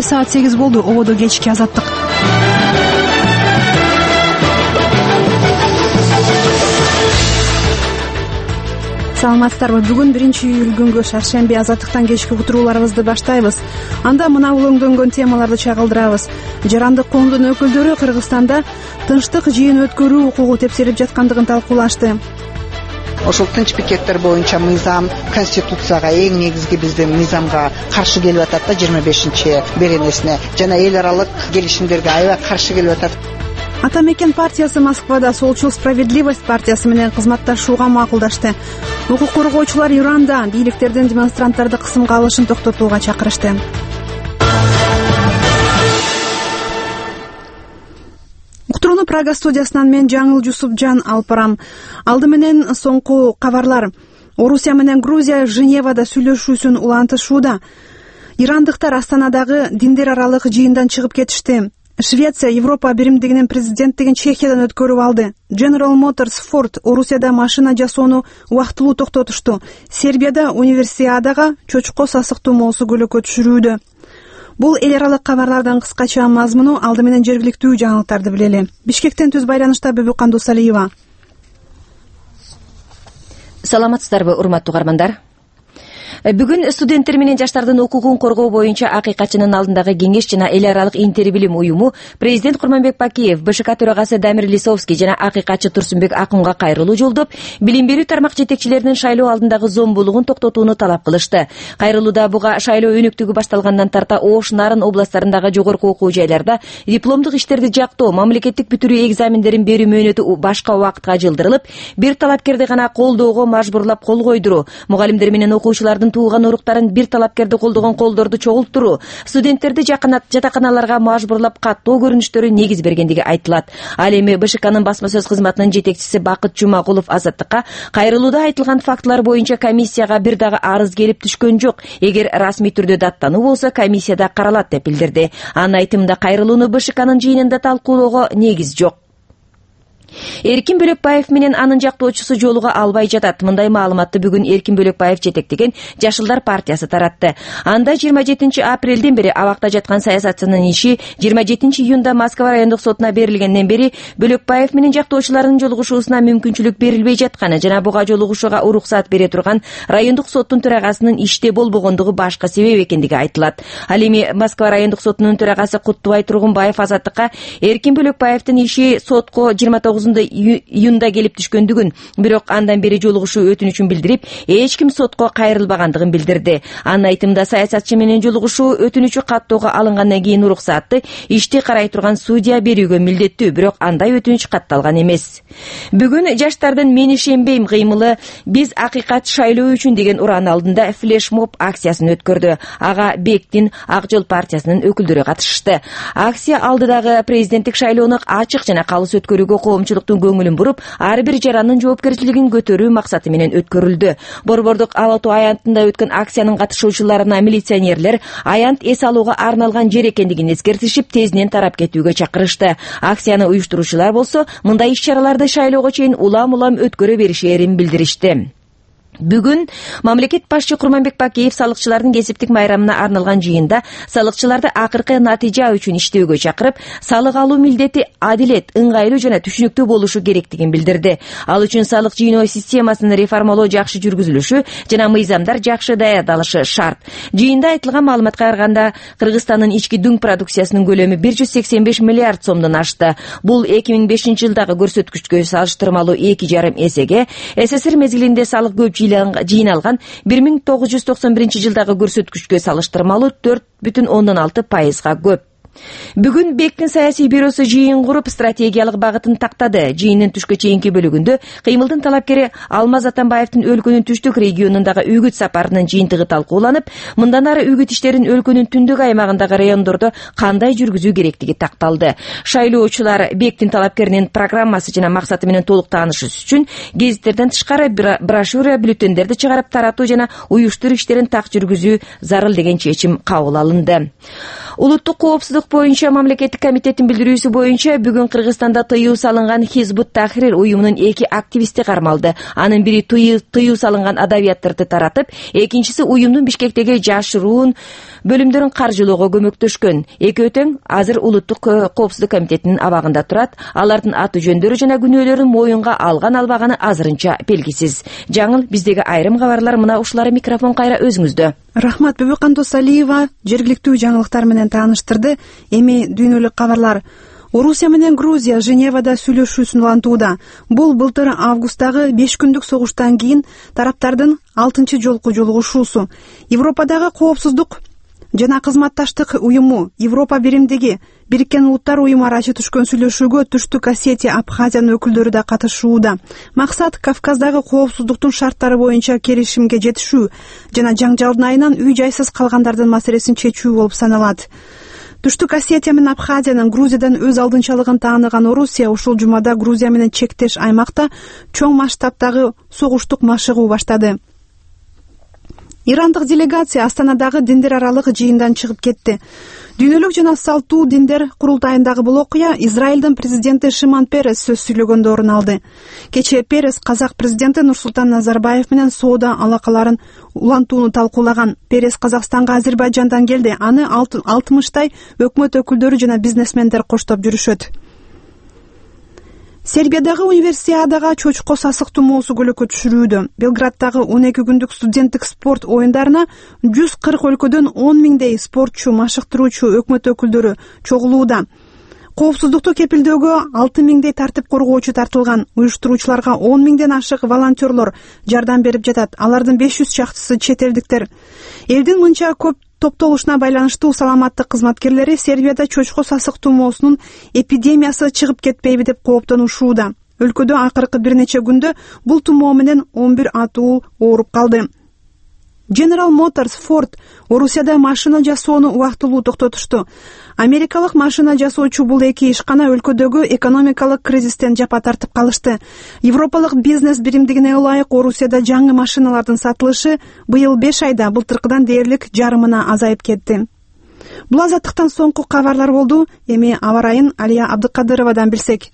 саат 8 болду. Ободо кечки азаттык. Саламатсыздарбы? Бүгүн 1-июль күнгө шаршемби азаттыктан кечки уктурууларыбызды баштайбыз. Анда мына улөңдөнгөн темаларды чагылдырабыз. Жарандык коомдун өкүлдөрү Кыргызстанда тынчтык жыйын өткөрүү укугу тепселип жаткандыгын талкуулашты. Ошол тынч пикеттер боюнча мыйзам конституцияга, эң негизги биздин мыйзамга каршы келип атат да, 25 беренесине жана эл аралык келишимдерге аябай каршы келип атат. Ата мекен партиясы Москвада Солчул справедливость партиясы менен кызматташууга макулдашты. Укук коргоочулар Иранда бийликтердин демонстранттарды кысымга алышын токтотууга чакырышты. Уктурууну Прага студиясынан мен Жаңыл Жусупжан алып барам. Алды менен соңку кабарлар. Орусия менен Грузия Женевада сүйлөшүүсүн улантышууда. Ирандыктар Астанадагы диндер аралык жыйындан чыгып кетишти. Швеция Европа биримдигинин президенттигин Чехиядан өткөрүп алды. General Motors Ford Орусияда машина жасоону убактылуу токтотушту. Сербияда универсиадага чочко сасыктуу моосу көлөкө түшүрүүдө. Бул эл аралык кабарлардын кыскача мазмуну. Алды менен жергиликтүү жаңылыктарды билели. Бишкектен түз байланышта Бөбүкан Досалиева. Саламатсыздарбы, урматтуу угармандар? Бүгүн студенттер менен жаштардын укугун коргоо боюнча акыйкатчынын алдындагы кеңеш жана эл аралык интербилим уюму президент Курманбек Бакиев, БШК төрагасы Дамир Лисовский жана акыйкатчы Турсунбек Акунга кайрылуу жолдоп, билим берүү тармак жетекчилеринин шайлоо алдындагы зомбулугун токтотууну талап кылышты. Кайрылууда буга шайлоо өнүктүгү башталгандан тарта Ош, Нарын областтарындагы жогорку окуу жайларда дипломдук иштерди жактоо, мамлекеттик бүтүрүү экзамендерин берүү мөөнөтү башка убакытка жылдырылып, бир талапкерди гана колдоого мажбурлап кол койдуруу, мугалимдер менен окуучулардын туулган уруктарын бир талапкерди колдогон колдорду чогулттуруу, студенттерди жатаканаларга мажбурлап каттоо көрүнүштөрү негиз бергендиги айтылат. Ал эми БШКнын басма сөз кызматынын жетекчиси Бакыт Жумагулов азаттыкка кайрылууда айтылган фактылар боюнча комиссияга бир дагы арыз келип түшкөн жок. Эгер расмий түрдө даттануу болсо, комиссияда каралат деп билдирди. Анын айтымында кайрылууну БШКнын жыйынында талкуулоого негиз жок. Эркин Бөлөкбаев менен анын жактоочусу жолуга албай жатат. Мындай маалыматты бүгүн Эркин Бөлөкбаев жетектеген Жашылдар партиясы таратты. Анда 27 апрелден бери абакта жаткан саясатчынын иши 27 июнда Москва райондук сотуна берилгенден бери Бөлөкбаев менен жактоочуларынын жолугушуусуна мүмкүнчүлүк берилбей жатканы жана буга жолугушууга уруксат бере турган райондук соттун төрагасынын иште болбогондугу башка себеп экендиги айтылат. Ал эми Москва райондук сотунун төрагасы Куттубай Тургунбаев азаттыкка Эркин Бөлөкбаевдин иши сотко 29 июнда келип түшкөндүгүн, бирок андан бери жолугушуу өтүнүчүн билдирип, эч ким сотко кайрылбагандыгын билдирди. Анын айтымында саясатчы менен жолугушуу өтүнүчү каттоого алынгандан кийин уруксатты ишти карай турган судья берүүгө милдеттүү, бирок андай өтүнүч катталган эмес. Бүгүн жаштардын "Мен ишенбейм" кыймылы "Биз акыйкат шайлоо үчүн" деген уран алдында флешмоб акциясын өткөрдү. Ага Бектин Ак Жол партиясынын өкүлдөрү катышты. Акция алдыдагы президенттик шайлоону ачык жана калыс өткөрүүгө коомчулуктун көңүлүн буруп, ар бир жарандын жоопкерчилигин көтөрүү максаты менен өткөрүлдү. Борбордук Ала Тоо аянтында өткөн акциянын катышуучуларына милиционерлер аянт эс алууга арналган жер экендигин эскертишип, тезинен тарап кетүүгө чакырышты. Акцияны уюштуруучулар болсо, мындай иш-чараларды шайлоого чейин улам өткөрө беришээрин билдиришти. Бүгүн мамлекет башчы Курманбек Бакиев салыкчылардын кесиптик майрамына арналган жыйында салыкчыларды акыркы натыйжа үчүн иштөөгө чакырып, салык алуу милдети адилет, ыңгайлуу жана түшүнүктүү болушу керектигин билдирди. Ал үчүн салык жыйноо системасын реформалоо жакшы жүргүзүлүшү жана мыйзамдар жакшы даярдалышы шарт. Жыйында айтылган маалыматка караганда, Кыргызстандын ички дүң продукциясынын көлөмү 185 миллиард сомдон ашты. Бул 2005 жылдагы көрсөткүчкө салыштырмалуу 2,5 эсеге, СССР мезгилинде салык көп жыйналган 1991 жылдагы көрсөткүчкө салыштырмалуу 4,6%га көп. Бүгүн Бектин саясий бюросу жыйын куруп, стратегиялык багытын тактады. Жыйындын түшкө чейинки бөлүгүндө кыймылдын талапкери Алмаз Атамбаевдин өлкөнүн түштүк регионундагы үгүт сапарынын жыйынтыгы талкууланып, мындан ары үгүт иштерин өлкөнүн түндүк аймагындагы райондордо кандай жүргүзүү керектиги такталды. Шайлоочулар Бектин талапкеринин программасы жана максаты менен толук таанышыш үчүн гезиттерден тышкары брошюра, бюллетендерди чыгарып таратуу жана уюштуруу иштерин так жүргүзүү зарыл деген чечим кабыл алынды. Улуттук коопсуздук боюнча мамлекеттик комитеттин билдирүүсү боюнча бүгүн Кыргызстанда тыюу салынган Хизбут Тахрир уюмунун 2 активисти кармалды. Анын бири тыюу салынган адабияттарды таратып, экинчиси уюмдун Бишкектеги жашыруун бөлүмдөрүн каржылоого көмөктөшкөн. Экөө тең азыр Улуттук коопсуздук комитетинин абагында турат. Алардын аты жөндөрү жана күнөөлөрүн моюнга алган-албаганы азырынча белгисиз. Жаңыл, биздеги айрым кабарлар мына ушулары микрофон кайра өзүңүздө. Рахмат, Бүбүкандос Алиева жергиликтүү жаңылыктар менен тааныштырды. Эми дүйнөлүк кабарлар. Орусия менен Грузия Женевада сүйлөшүүсүн улантууда. Бул былтыр августагы 5 күндүк согуштан кийин тараптардын 6-чы жолку жолугушуусу. Европадагы коопсуздук жана кызматташтык уюму Европа биримдиги Бириккен Улуттар уюму арачы түшкөн сүйлөшүүгө Түштүк Осетия, Абхазиянын өкүлдөрү да катышууда. Максат Кавказдагы коопсуздуктун шарттары боюнча келишимге жетишүү жана жаңжалдын айынан үй-жайсыз калгандардын маселесин чечүү болуп саналат. Түштүк Осетия менен Абхазиянын Грузиядан өз алдынчалыгын тааныган Орусия ушул жумада Грузия менен чектеш аймакта чоң масштабтагы согуштук машыгуу баштады. Ирандык делегация Астанадагы диндер аралык жыйындан чыгып кетти. Дүйнөлүк жана салттуу диндер курултайындагы бул окуя Израилдин президенти Шимон Перес сөз сүйлөгөндө орун алды. Кечээ Перес казак президенти Нурсултан Назарбаев менен соода алакаларын улантууну талкуулаган. Перес Казакстанга Азербайджандан келди. Аны 60 өкмөт өкүлдөрү жана бизнесмендер коштоп жүрүшөт. Сербиядагы универсиадага чочко сасык тумоосу көлөкө түшүрүүдө. Белграддагы 12 күндүк студенттик спорт оюндарына 140 өлкөдөн 10 миңдей спортчу, машыктыруучу өкмөт өкүлдөрү чогулууда. Коопсуздукту кепилдөөгө 6 миңдей тартип коргоочу тартылган. Уюштуруучуларга 10 миңден ашык волонтерлор жардам берип жатат. Алардын 500 чактысы чет элдиктер. Элдин мынча көп топтолушуна байланыштуу саламаттык кызматкерлери Сербияда чочко сасык тумоосунун эпидемиясы чыгып кетпейби деп кооптонушууда. Өлкөдө акыркы бир нече күндө бул тумоо менен 11 атуу ооруп калды. General Motors, Ford Орусияда машина жасоону убактылуу токтотушту. Америкалык машина жасоочу бул эки ишкана өлкөдөгү экономикалык кризистен жапа тартып калышты. Европалык бизнес биримдигине ылайык Орусияда жаңы машиналардын сатылышы быйыл 5 айда былтыркыдан дээрлик жарымына азайып кетти. Бул азаттыктан соңку кабарлар болду. Эми аба ырайын Алия Абдыкадыровадан билсек.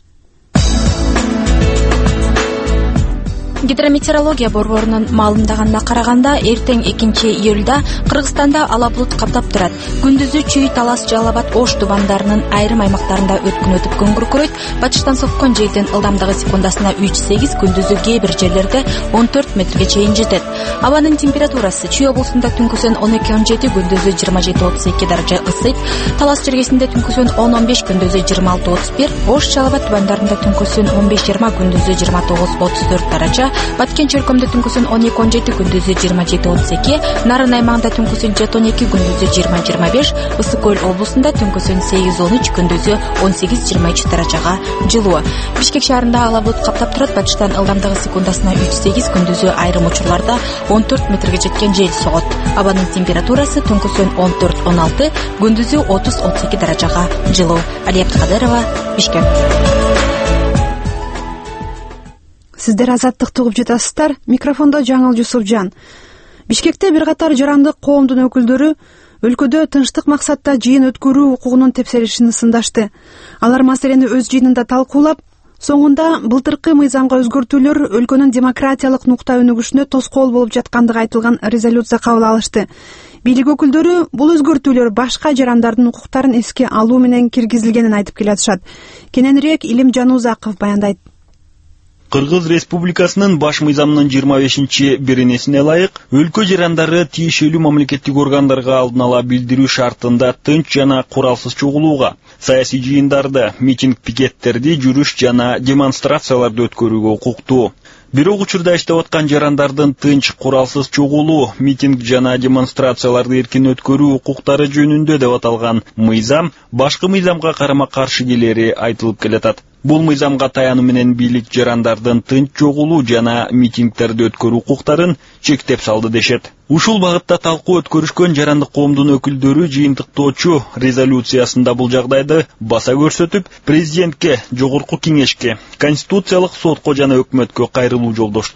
Гидрометеорология борборунун маалымдаганына караганда, эртең 2-июлда Кыргызстанда ала булут каптап турат. Күндүзү Чүй, Талас, Жалал Абад, Ош тубандарынын айрым аймактарында өткүн өтүп күн күркүрөйт. Батыштан соккон желдин ылдамдыгы секундасына 3-8, күндүзү кээ бир жерлерде 14 метрге чейин жетет. Абанын температурасы Чүй облусунда түнкүсүн 12-17, күндүзү 27-32 даража ысыйт. Талас жергесинде түнкүсүн 10-15, күндүзү 26-31. Ош, Жалал Абад тубандарында түнкүсүн 15-20, күндүзү 29-34 даража. Баткен чөлкөмдө түнкүсүн 12-17, күндүзү 27-32, Нарын аймагында түнкүсүн 7-12, күндүзү 20-25, Ысык көл облусунда түнкүсүн 8-13, күндүзү 18-23 даражага жылуу. Бишкек шаарында ала булут каптап турат. Батыштан ылдамдыгы секундасына 3-8, күндүзү айрым учурларда 14 метрге жеткен жел согот. Абанын температурасы түнкүсүн 14-16, күндүзү 30-32 даражага жылуу. Алия Абдыкадырова, Бишкек. Сиздер азаттыкты угуп жатасыздар. Микрофондо Жаңыл Жусупжан. Бишкекте бир катар жарандык коомдун өкүлдөрү өлкөдө тынчтык максатта жыйын өткөрүү укугунун тепшеришин сындашты. Алар маселени өз жыйынында талкуулап, соңунда былтыркы мыйзамга өзгөртүүлөр өлкөнүн демократиялык нукта өнүгүшүнө тоскоол болуп жаткандыгы айтылган резолюция кабыл алышты. Бийлик өкүлдөрү бул өзгөртүүлөр башка жарандардын укуктарын эске алуу менен киргизилгенин айтып келатышат. Кененирээк Илим Жанузаков баяндайт. Кыргыз Республикасынын баш мыйзамынын 25-беренесине ылайык, өлкө жарандары тиешелүү мамлекеттик органдарга алдын ала билдирүү шартында тынч жана куралсыз чогулууга, саясий жыйындарды, митинг пикеттерди, жүрүш жана демонстрацияларды өткөрүүгө укуктуу. Бирок учурда иштеп аткан жарандардын тынч, куралсыз чогулуу, митинг жана демонстрацияларды эркин өткөрүү укуктары жөнүндө деп аталган мыйзам башкы мыйзамга карама-каршы келери айтылып келатат. Бул мыйзамга таянуу менен бийлик жарандардын тынч чогулуу жана митингтерди өткөрүү укуктарын чектеп салды дешет. Ушул багытта талкуу өткөрүшкөн жарандык коомдун өкүлдөрү жыйынтыктоочу резолюциясында бул жагдайды баса көрсөтүп, президентке, жогорку кеңешке, конституциялык сотко жана өкмөткө кайрылуу жолдошту.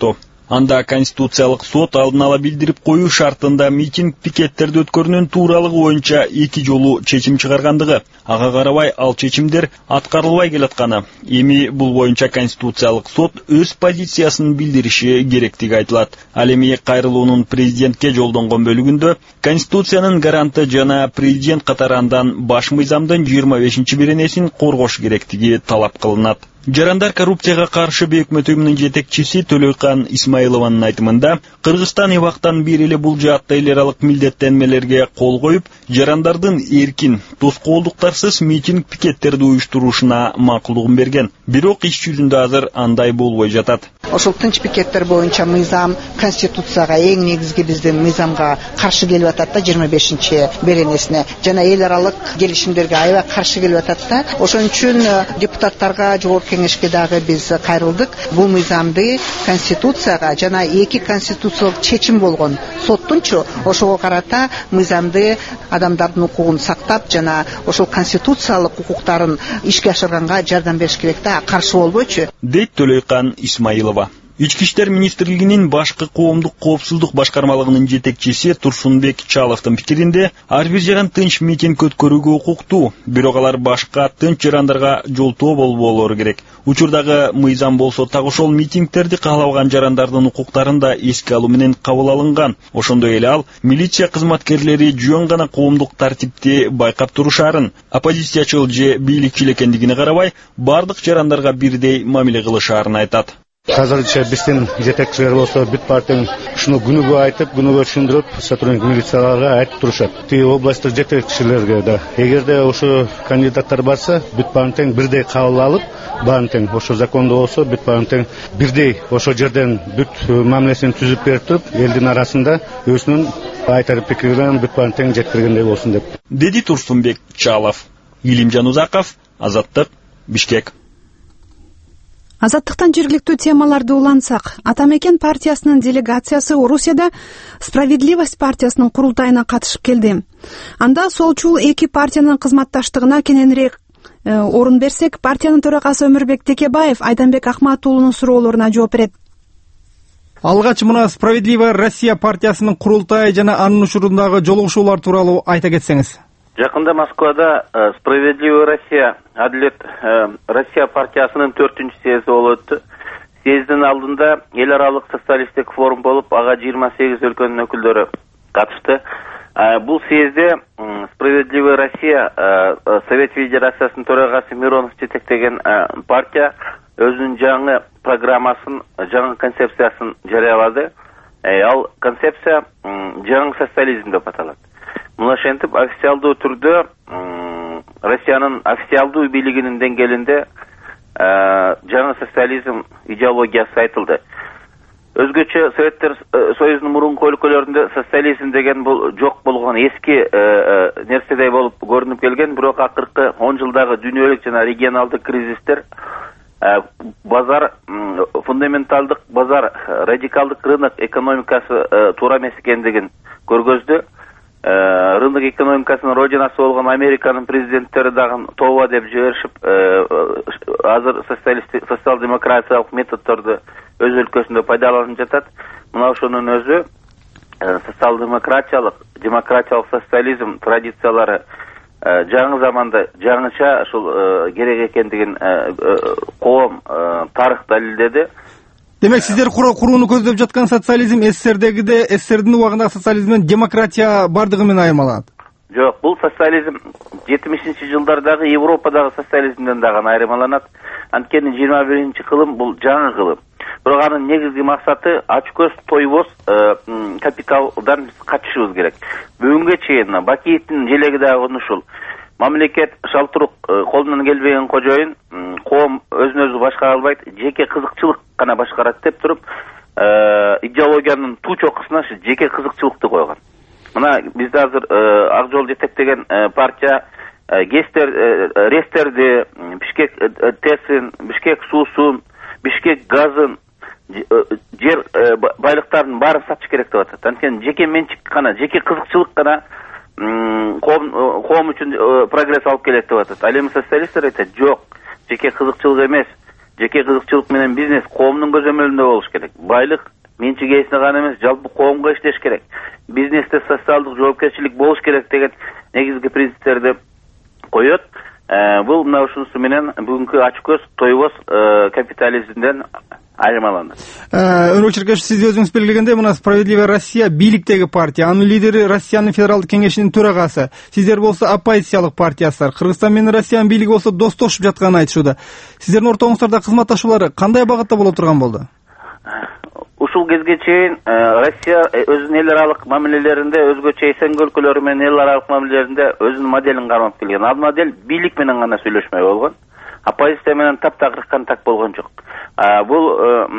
Анда Конституциялык сот алдын ала билдирип коюу шартында митинг пикеттерди өткөрүүнүн тууралыгы боюнча 2 жолу чечим чыгаргандыгы. Ага карабай ал чечимдер аткарылбай келатканы. Эми бул боюнча Конституциялык сот өз позициясын билдириши керектиги айтылат. Ал эми кайрылуунун президентке жолдонгон бөлүгүндө Конституциянын гаранты жана президент катарынан баш мыйзамдын 25-беренесин коргош керектиги талап кылынат. Жарандар коррупцияга каршы өкмөт уюмунун жетекчиси Төлөйкан Исмаилованын айтымында, Кыргызстан эбактан бери эле бул жаатта эл аралык милдеттенмелерге кол коюп, жарандардын эркин, тоскоолдуктарсыз митинг пикеттерди уюштуруушуна макулдугун берген. Бирок иш жүзүндө азыр андай болбой жатат. Ошол тынч пикеттер боюнча мыйзам Конституцияга, эң негизги биздин мыйзамга каршы келип атат да, 25-беренесине жана эл аралык келишимдерге аябай каршы келип атат да. Ошон үчүн депутаттарга, жогорку кеңешке дагы биз кайрылдык. Бул мыйзамды Конституцияга жана 2 конституциялык чечим болгон соттунчу ошого карата мыйзамды адамдардын укугун сактап жана ошол конституциялык укуктарын ишке ашырганга жардам бериш керек да, каршы болбойчу, дейт Төлөйкан Исмаилова. Ички иштер министрлигинин башкы коомдук коопсуздук башкармалыгынын жетекчиси Турсунбек Чаловдун пикиринде, ар бир жаган тынч митинг өткөрүүгө укуктуу, бирок алар башка тынч жарандарга жолтоо болбоолору керек. Учурдагы мыйзам болсо так ошол митингтерди каалабаган жарандардын укуктарын да эске алуу менен кабыл алынган. Ошондой эле ал милиция кызматкерлери жөн гана коомдук тартипти байкап турушарын, оппозициячыл же бийликчил экендигине карабай, бардык жарандарга бирдей мамиле кылышаарын айтат. Азырынча биздин жетекчилер болсо бүт партияны ушуну күнүгө айтып, күнүгө түшүндүрүп, сотрудник милицияларга айтып турушат. Тиги областтык жетекчилерге да эгерде ошо кандидаттар барса, бүт партияны бирдей кабыл алып, баарын ошо закондо болсо, бүт партияны бирдей ошо жерден бүт мамилесин түзүп берип туруп, элдин арасында өзүнүн айтар пикирин бүт партияны жеткиргендей болсун деп. Деди Турсунбек Чалов. Илимжан Узаков, Азаттык, Бишкек. Азаттыктан жергиликтүү темаларды улантсак, Атамекен партиясынын делегациясы Орусияда Справедливость партиясынын курултайына катышып келди. Анда солчул 2 партиянын кызматташтыгына кененирээк орун берсек, партиянын төрагасы Өмүрбек Текебаев Айданбек Акматуулунун суроолоруна жооп берет. Алгач мына Справедливая Россия партиясынын курултайы жана анын учурундагы жолугушуулар тууралуу айта кетсеңиз. Жакында Москвада Справедливая Россия, Адилет Россия партиясынын 4-чү съезди болуп өттү. Съездин алдында эл аралык социалисттик форум болуп, ага 28 өлкөнүн өкүлдөрү катышты. Бул съезде Справедливая Россия, Совет Федерациясынын төрагасы Миронов жетектеген партия өзүнүн жаңы программасын, жаңы концепциясын жарыялады. Ал концепция жаңы социализм деп аталат. Мына ошентип официалдуу түрдө Россиянын официалдуу бийлигинин деңгээлинде жаңы социализм идеологиясы айтылды. Өзгөчө Советтер Союзунун мурунку өлкөлөрүндө социализм деген бул жок болгон эски нерседей болуп көрүнүп келген, бирок акыркы 10 жылдагы дүйнөлүк жана регионалдык кризистер базар, фундаменталдык базар, радикалдык рынок экономикасы туура эмес экендигин көргөздү. Рынок экономикасынын родинасы болгон Американын президенттери дагы тооба деп жиберишип, азыр социал-демократиялык методдорду өз өлкөсүндө пайдаланып жатат. Мына ошонун өзү социал-демократиялык, демократиялык социализм традициялары жаңы заманда жаңыча ушул керек экендигин коом тарых далилдеди. Демек, сиздер курууну көздөп жаткан социализм СССРдин убагындагы социализм менен демократия бардыгы менен айырмаланат? Жок, бул социализм 70-жылдардагы Европадагы социализмден дагы айырмаланат. Анткени 21-кылым бул жаңы кылым. Бирок анын негизги максаты ачкөз, тойбоз капиталдан качышыбыз керек. Бүгүнгө чейин Бакиевдин желеги дагы ушул. Мамлекет шалтырук колунан келбеген кожоюн, коом өзүн өзү башкара албайт, жеке кызыкчылык гана башкарат деп туруп, идеологиянын туу чокусуна жеке кызыкчылыкты койгон. Мына бизде азыр Ак Жол жетектеген партия Рестерди, Бишкек ТЭСин, Бишкек суусун, Бишкек газын, жер байлыктарын баарын сатыш керек деп атат. Анткени жеке менчик гана, жеке кызыкчылык гана коом үчүн прогресс алып келет деп атат. Ал эми социалисттер айтат, жок, жеке кызыкчылык эмес, жеке кызыкчылык менен бизнес коомдун көзөмөлүндө болуш керек. Байлык менчик ээсине гана эмес, жалпы коомго иштеш керек. Бизнесте социалдык жоопкерчилик болуш керек деген негизги принциптерди коет. Бул мына ушунусу менен бүгүнкү ачык көз тойбоз капитализмден айырмаланат. Өнөр Черкешев, сиз өзүңүз белгилегендей, мына Справедливая Россия бийликтеги партия, анын лидери Россиянын федералдык кеңешинин төрагасы. Сиздер болсо оппозициялык партиясыздар. Кыргызстан менен Россиянын бийлиги болсо достошуп жатканын айтышууда. Сиздердин ортоңуздарда кызматташуулары кандай багытта боло турган болду? Ушул кезге чейин Россия өзүнүн эл аралык мамилелеринде өзгөчө эсенги өлкөлөр менен эл аралык мамилелеринде өзүнүн моделин кармап келген. Ал модель бийлик менен гана сүйлөшмөй болгон. Оппозиция менен таптакыр контакт болгон жок. Бул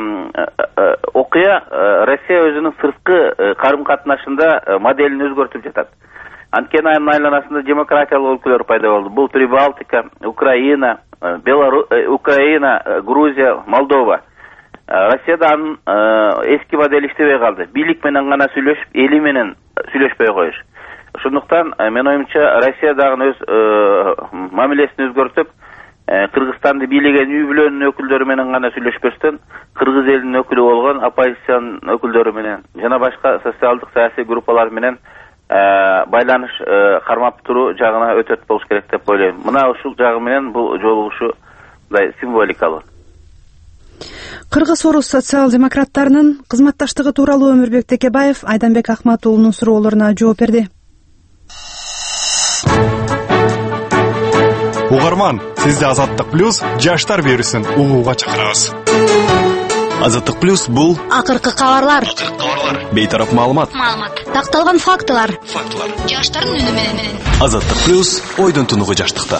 окуя Россия өзүнүн сырткы карым катнашында моделин өзгөртүп жатат. Анткени анын айланасында демократиялык өлкөлөр пайда болду. Бул Прибалтика, Украина, Украина, Грузия, Молдова. Россияда анын эски модель иштебей калды. Бийлик менен гана сүйлөшүп, эли менен сүйлөшпөй коюш. Ошондуктан мен оюмча Россия дагы өз мамилесин өзгөртүп, Кыргызстанды бийлеген үй бүлөнүн өкүлдөрү менен гана сүйлөшпөстөн, кыргыз элинин өкүлү болгон оппозициянын өкүлдөрү менен жана башка социалдык саясий группалар менен байланыш кармап туруу жагына өтөт болуш керек деп ойлойм. Мына ушул жагы менен бул жолугушуу символикалуу. Кыргыз-орус социал-демократтарынын кызматташтыгы тууралуу Өмүрбек Текебаев Айданбек Акматуулунун суроолоруна жооп берди. Угарман, сизди Азаттык плюс жаштар берүүсүн угууга чакырабыз. Азаттык плюс бул акыркы кабарлар, бейтараптуу маалымат, такталган фактылар, жаштардын үнү менен. Азаттык плюс ойдон тунугу жаштыкта.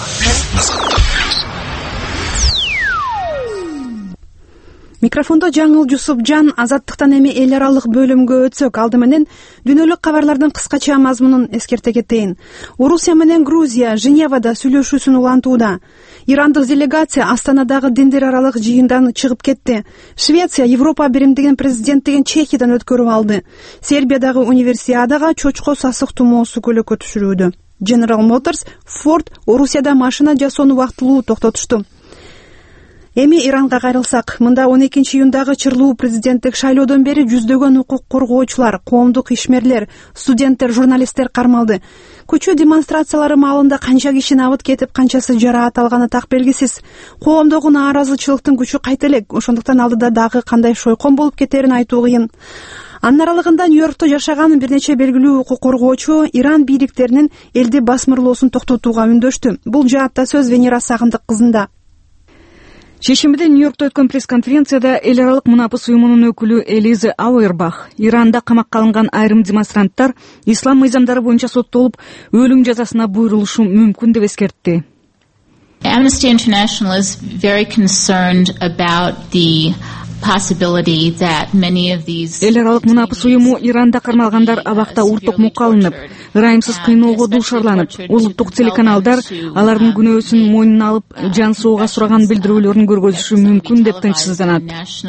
Микрофондо Жаңыл Жусупжан. Азаттыктан эми эл аралык бөлүмгө өтсөк, алды менен дүйнөлүк кабарлардын кыскача мазмунун эскерте кетейин. Орусия менен Грузия Женевада сүйлөшүүсүн улантууда. Ирандык делегация Астанадагы диндер аралык жыйындан чыгып кетти. Швеция Европа биримдигинин президенттигин Чехиядан өткөрүп алды. Сербиядагы универсиадага чочко сасык тумоосу көлөкө түшүрүүдө. General Motors, Ford Орусияда машина жасоону убактылуу токтотушту. Эми Иранга кайрылсак, мында 12-июндагы чырлуу президенттик шайлоодон бери жүздөгөн укук коргоочулар, коомдук ишмерлер, студенттер, журналисттер кармалды. Көчө демонстрациялары маалында канча киши набыт кетип, канчасы жараат алганы так белгисиз. Коомдогу нааразычылыктын күчү кайта элек, ошондуктан алдыда дагы кандай шойкон болуп кетерин айтуу кыйын. Анын аралыгында Нью-Йоркто жашаган бир нече белгилүү укук коргоочу Иран бийликтеринин элди басмырлоосун токтотууга үндөштү. Бул жаатта сөз Венера Сагындык кызында. Шейшембиде Нью-Йоркто өткөн пресс-конференцияда эл аралык мунапыс уюмунун өкүлү Элиза Ауэрбах Иранда камакка алынган айрым демонстранттар ислам мыйзамдары боюнча соттолуп, өлүм жазасына буйрулушу мүмкүн деп эскертти. Amnesty International is very concerned about the possibility that many of these эл аралык мунапыс уюму Иранда кармалгандар абакта уртукмукка алынып, ырайымсыз кыйноого дуушарланып, улуттук телеканалдар алардын күнөөсүн мойнуна алып, жан соога сураган билдирүүлөрүн көргөзүшү мүмкүн деп тынчсызданат.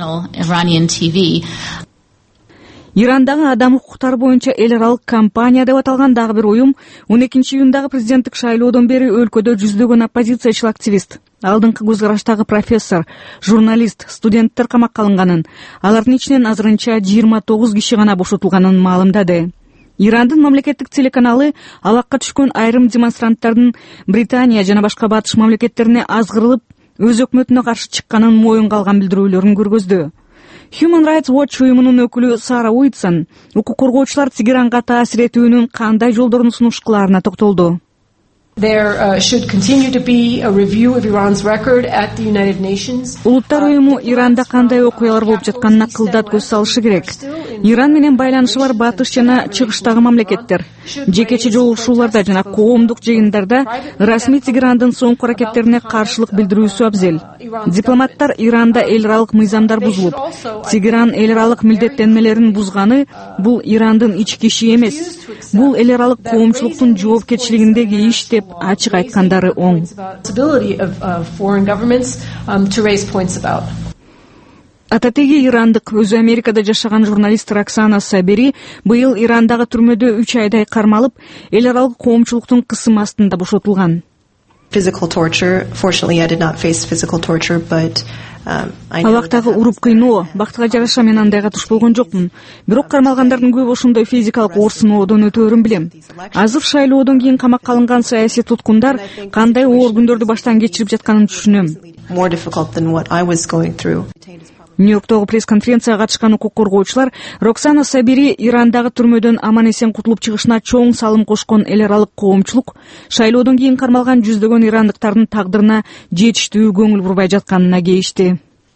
Ирандагы адам укуктары боюнча эл аралык компания деп аталган дагы бир уюм 12-июндагы президенттик шайлоодон бери өлкөдө жүздөгөн оппозициячыл активист, алдыңкы көз караштагы профессор, журналист, студенттер камакка алынганын, алардын ичинен азырынча 29 киши гана бошотулганын маалымдады. Ирандын мамлекеттик телеканалы абакка түшкөн айрым демонстранттардын Британия жана башка батыш мамлекеттерине азгырылып, өз өкмөтүнө каршы чыкканын моюнга алган билдирүүлөрүн көргөздү. Human Rights Watch уюмунун өкүлү Сара Уитсон укук коргоочулар Тегеранга таасир этүүнүн кандай жолдорун сунуштукаларына токтолду. There should continue to be a review of Iran's record at the United Nations. Улуттар уюму Иранда кандай окуялар болуп жатканына кылдат көз салышы керек. Иран менен байланышы бар батыш жана чыгыштагы мамлекеттер жекече жолугушууларда жана коомдук жыйындарда расмий Тегерандын соңку аракеттерине каршылык билдирүүсү абзел. Дипломаттар Иранда эл аралык мыйзамдар бузулуп, Тегеран эл аралык милдеттенмелерин бузганы бул Ирандын ички иши эмес. Бул эл аралык коомчулуктун жоопкерчилигиндеги иш деп ачык айткандары оң. Ататеги ирандык өзү Америкада жашаган журналист Роксана Сабери быйыл Ирандагы түрмөдө 3 айдай кармалып, эл аралык коомчулуктун кысым астында бошотулган. Physical torture. Fortunately, I did not face physical torture, but Абактагы уруп кыйноо бактыга жараша мен андайга туш болгон жокмун. Бирок кармалгандардын көп ошондой физикалык оорсуноодон өтөөрүн билем. Азыр шайлоодон кийин камакка алынган саясий туткундар кандай оор күндөрдү баштан кечирип жатканын түшүнөм. Нью-Йорктогу пресс-конференцияга катышкан укук коргоочулар Роксана Сабири Ирандагы түрмөдөн аман-эсен кутулуп чыгышына чоң салым кошкон эл аралык коомчулук шайлоодон кийин кармалган жүздөгөн ирандыктардын тагдырына жетиштүү көңүл бурбай жатканына кейишти.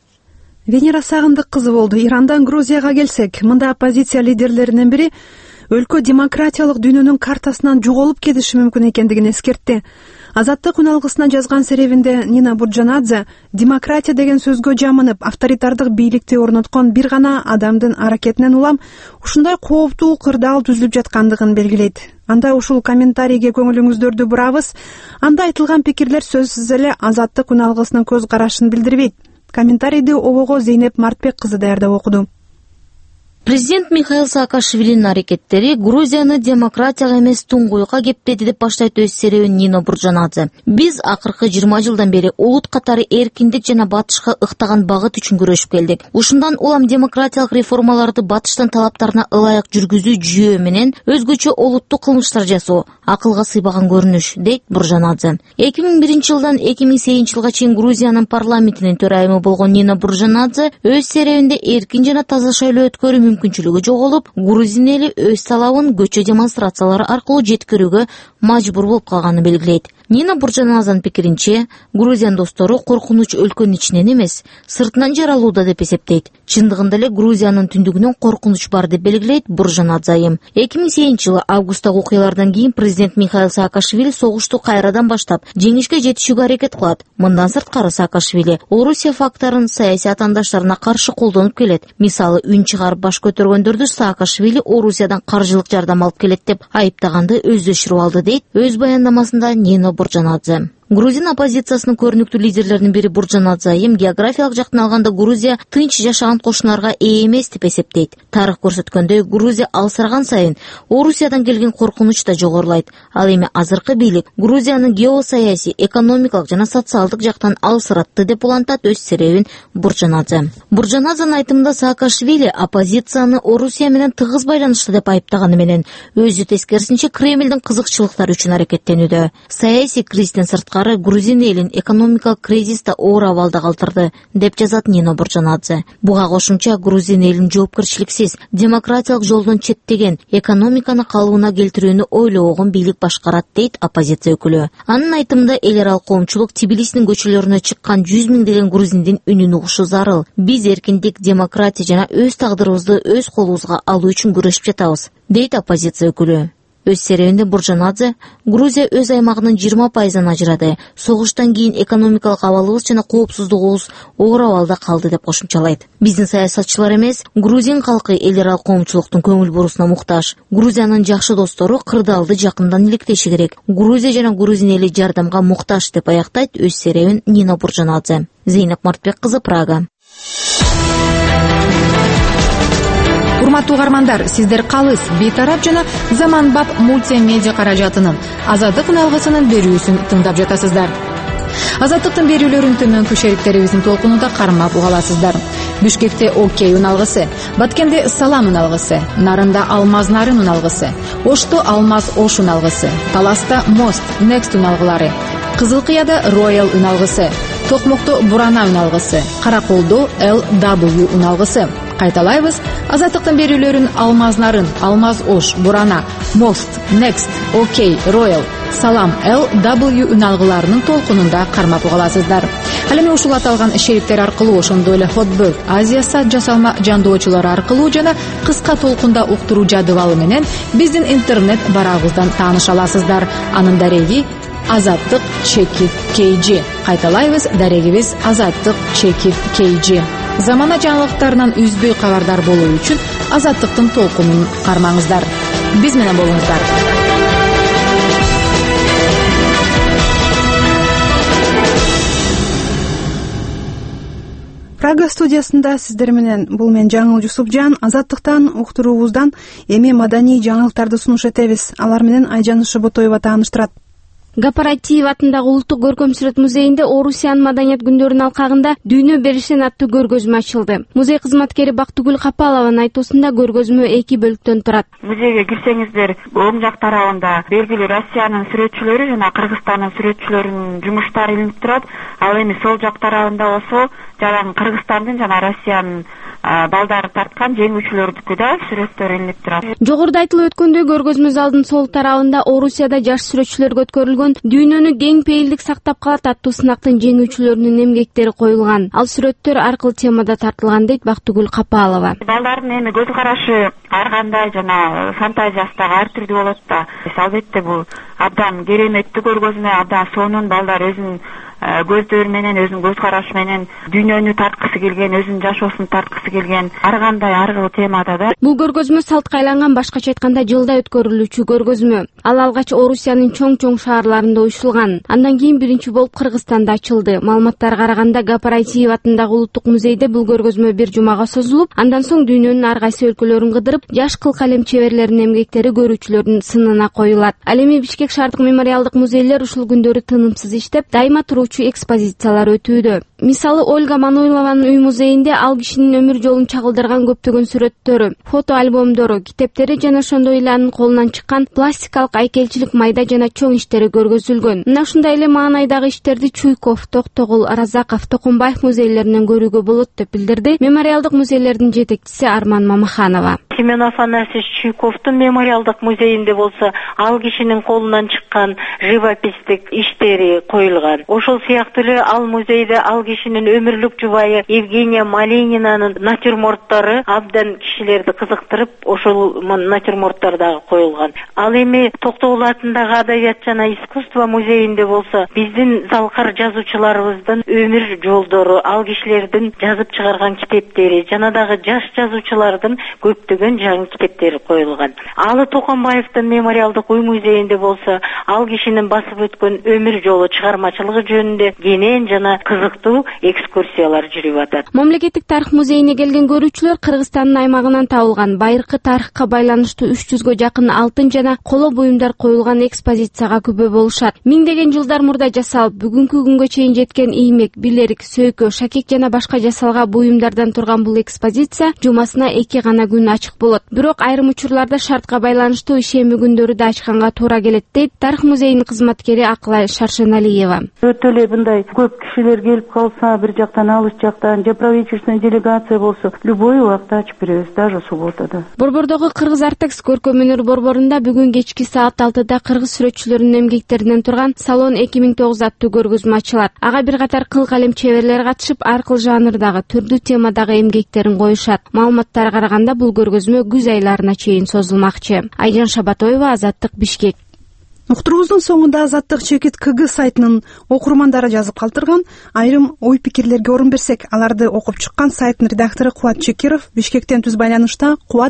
Венера Сагындык кызы болду. Ирандан Грузияга келсек, мында оппозиция лидерлеринин бири өлкө демократиялык дүйнөнүн картасынан жоголуп кетиши мүмкүн экендигин эскертти. Азаттык үналгысына жазган серебинде Нина Бурджанадзе демократия деген сөзгө жамынып, авторитардык бийликти орноткон бир гана адамдын аракетинен улам ушундай кооптуу кырдаал түзүлүп жаткандыгын белгилейт. Анда ушул комментарийге көңүлүңүздөрдү бурабыз. Анда айтылган пикирлер сөзсүз эле азаттык үналгысынын көз карашын билдирбейт. Комментарийди обого Зейнеп Мартбек кызы даярдап окуду. Президент Михаил Саакашвилинин аракеттери Грузияны демократияга эмес туңгуйга кептеди деп баштайт өз серебин Нино Бурджанадзе. Биз акыркы 20 жылдан бери улут катары эркиндик жана батышка ыктаган багыт үчүн күрөшүп келдик. Ушундан улам демократиялык реформаларды батыштын талаптарына ылайык жүргүзүү жүйө менен өзгөчө олуттук кылмыштар жасоо акылга сыйбаган көрүнүш, дейт Бурджанадзе. 2001 жылдан 2008 жылга чейин Грузиянын парламентинин төрайымы болгон Нино Бурджанадзе өз серебинде эркин жана таза шайлоо өткөрүү мүмкүнчүлүгү жоголуп, грузин эли өз талабын көчө демонстрациялары аркылуу жеткирүүгө мажбур болуп калганын белгилейт. Нина Бурджанадзанын пикиринче, Грузиян достору коркунуч өлкөнүн ичинен эмес, сыртынан жаралууда деп эсептейт. Чындыгында эле Грузиянын түндүгүнөн коркунуч бар деп белгилейт Бурджанадзе айым. 2008 жылы августтагы окуялардан кийин президент Михаил Саакашвили согушту кайрадан баштап, жеңишке жетишүүгө аракет кылат. Мындан сырткары Саакашвили Орусия факторун саясий атаандаштарына каршы колдонуп келет. Мисалы, үн чыгарып баш көтөргөндөрдү Саакашвили Орусиядан каржылык жардам алып келет деп айыптаганды өздөшүрүп алды, дейт өз баяндамасында Нино Бурджанадзе. Грузин оппозициясынын көрүнүктүү лидерлеринин бири Бурджанадзе айым географиялык жактан алганда Грузия тынч жашаган кошуналарга ээ эмес деп эсептейт. Тарых көрсөткөндөй, Грузия алсыраган сайын Орусиядан келген коркунуч да жогорулайт. Ал эми азыркы бийлик Грузиянын геосаясий, экономикалык жана социалдык жактан алсыратты деп улантат өз серебин Бурджанадзе. Бурджанадзенин айтымында Саакашвили оппозицияны Орусия менен тыгыз байланышты деп айыптаганы менен өзү тескерисинче Кремлдин кызыкчылыктары үчүн аракеттенүүдө. Саясий кризистен сырткары грузин элин экономикалык кризисте оор абалда калтырды, деп жазат Нино Бурджанадзе. Буга кошумча грузин элин жоопкерчиликсиз, демократиялык жолдон четтеген экономиканы калыбына келтирүүнү ойлобогон бийлик башкарат, дейт оппозиция өкүлү. Анын айтымында эл аралык коомчулук Тбилисинин көчөлөрүнө чыккан 100 миңдеген грузиндин үнүн угушу зарыл. Биз эркиндик, демократия жана өз тагдырыбызды өз колубузга алуу үчүн күрөшүп жатабыз, дейт оппозиция өкүлү. Өз серебинде Бурджанадзе Грузия өз аймагынын 20% ажырады. Согуштан кийин экономикалык абалыбыз жана коопсуздугубуз оор абалда калды деп кошумчалайт. Биздин саясатчылар эмес, грузин калкы эл аралык коомчулуктун көңүл бурусуна муктаж. Грузиянын жакшы достору кырдаалды жакындан иликтеши керек. Грузия жана грузин эли жардамга муктаж деп аяктайт өз серебин Нино Бурджанадзе. Зейнеп Мартбек кызы, Прага. Урматтуу угармандар, сиздер калыс, бейтарап жана заманбап мультимедиа каражатынын азаттык үналгысынын берүүсүн тыңдап жатасыздар. Азаттыктын берүүлөрүн төмөнкү шериктерибиздин толкунунда кармап уга аласыздар. Бишкекте Окей үналгысы, Баткенде Салам үналгысы, Нарында Алмаз Нарын үналгысы, Ошто Алмаз Ош үналгысы, Таласта Мост Next үналгылары, Кызылкыяда Royal үналгысы, Токмокто Бурана үналгысы, Караколдо LW үналгысы. Кайталайбыз, азаттыктын берүүлөрүн Алмаз Нарын, Алмаз Ош, Бурана, Мост, Next, Окей, Royal, Салам LW үналгыларынын толкунунда кармап угаласыздар. Ал эми ушул аталган шериктер аркылуу, ошондой эле Hotbird, Азия сат жасалма жандоочулары аркылуу жана кыска толкунда уктуруу жадыбалы менен биздин интернет барагыбыздан тааныша аласыздар. Анын дареги azattik.kg. Кайталайбыз, дарегибиз azattik.kg. Замана жаңылыктарынан үзбөй кабардар болуу үчүн азаттыктын толкунун кармаңыздар. Биз менен болуңуздар. Прага студиясында сиздер менен бул мен Жаңыл Жусупжан. Азаттыктан уктуруубуздан эми маданий жаңылыктарды сунуш этебиз. Алар менен Айжан Шыботоева тааныштырат. Гапаратиев атындагы улуттук көркөм сүрөт музейинде Орусиянын маданият күндөрүнүн алкагында Дүйнө беришен аттуу көргөзмө ачылды. Музей кызматкери Бактыгүл Капалованын айтуусунда көргөзмө 2 бөлүктөн турат. Музейге кирсеңиздер, оң жак тарабында белгилүү Россиянын сүрөтчүлөрү жана Кыргызстандын сүрөтчүлөрүнүн жумуштары илинип турат. Ал эми сол жак тарабында болсо жанагы Кыргызстандын жана Россиянын балдары тарткан жеңүүчүлөрдүкү да сүрөттөр илинип турат. Жогоруда айтылып өткөндөй көргөзмө залдын сол тарабында Орусияда жаш сүрөтчүлөргө өткөрүлгөн дүйнөнү кең пейилдик сактап калат аттуу сынактын жеңүүчүлөрүнүн эмгектери коюлган. Ал сүрөттөр аркылуу темада тартылган дейт Бактыгүл Капалова. Балдардын эми көз карашы ар кандай жана фантазиясы дагы ар түрдүү болот да. Албетте бул абдан кереметтүү көргөзмө, абдан сонун. Балдар өзүнүн көздөрү менен, өзүнүн көз карашы менен дүйнөнү тарткысы келген, өзүнүн жашоосун тарткысы келген ар кандай ар кыл темада да. Бул көргөзмө салтка айланган, башкача айтканда жылда өткөрүлүүчү көргөзмө. Ал алгач Орусиянын чоң шаарларында уюштулган. Андан кийин биринчи болуп Кыргызстанда ачылды. Маалыматтарга караганда Гапаратиев атындагы улуттук музейде бул көргөзмө 1 жумага созулуп, андан соң дүйнөнүн ар кайсы өлкөлөрүн кыдырып, жаш кыл калем чеберлеринин эмгектери көрүүчүлөрдүн сынына коюлат. Ал эми Бишкек шаардык мемориалдык музейлер ушул күндөрү тынымсыз иштеп, дайыма туруучу экспозициялар өтүүдө. Мисалы, Ольга Мануйлованын үй музейинде ал кишинин өмүр жолун чагылдырган көптөгөн сүрөттөрү, фото альбомдору, китептери жана ошондой эле анын колунан чыккан пластикалык айкелчилик майда жана чоң иштери көргөзүлгөн. Мына ушундай эле маанайдагы иштерди Чуйков, Токтогул, Разаков, Токумбаев музейлеринен көрүүгө болот деп билдирди мемориалдык музейлердин жетекчиси Арман Мамаханова. Семен Афанасьевич Чуйковдун мемориалдык музейинде болсо ал кишинин колунан чыккан живописдик иштери коюлган. Ошол сыяктуу эле ал музейде ал кишинин өмүрлүк жубайы Евгения Малининанын натюрморттору абдан кишилерди кызыктырып, ошол натюрморттор дагы коюлган. Ал эми Токтогул атындагы Адабият жана искусство музейинде болсо биздин залкар жазуучуларыбыздын өмүр жолдору, ал кишилердин жазып чыгарган китептери жана дагы жаш жазуучулардын көптөгөн жаңы китептери коюлган. Алы Токомбаевдин мемориалдык үй музейинде болсо ал кишинин басып өткөн өмүр жолу, чыгармачылыгы жөнүндө кенен жана кызыктуу экскурсиялар жүрүп атат. Мамлекеттик тарых музейине келген көрүүчүлөр Кыргызстандын аймагынан табылган байыркы тарыхка байланыштуу 300гө жакын алтын жана коло буюмдар коюлган экспозицияга күбө болушат. Миңдеген жылдар мурда жасалып, бүгүнкү күнгө чейин жеткен иймек, билерик, сөйкө, шакек жана башка жасалган буюмдардан турган бул экспозиция жумасына 2 гана күн ачык болот. Бирок айрым учурларда шартка байланыштуу ишемби күндөрү да ачканга туура келет дейт тарых музейинин кызматкери Акылай Шаршеналиева. Өтө эле мындай көп кишилер келип калса, бир жактан алыс жактан же правительственный делегация болсо, любой убакта ачып беребиз, даже субботада. Борбордогу Кыргыз Артекс көркөм өнөр борборунда бүгүн кечки саат 6-да кыргыз сүрөтчүлөрүнүн эмгектеринен турган Салон 2009 аттуу көргөзмө ачылат. Ага бир катар кыл калем чеберлер катышып, ар кыл жанрдагы, түрдүү темадагы эмгектерин коюшат. Маалыматтарга караганда бул көргөзмө күз айларына чейин созулмакчы. Айжан Шабатоева, Азаттык, Бишкек. Уктуруубуздун соңунда Азаттык Чекит КГ сайтынын окурмандары жазып калтырган айрым ой пикирлерге орун берсек, аларды окуп чыккан сайттын редактору Кубат Чекиров Бишкектен түз байланышта. Кубат.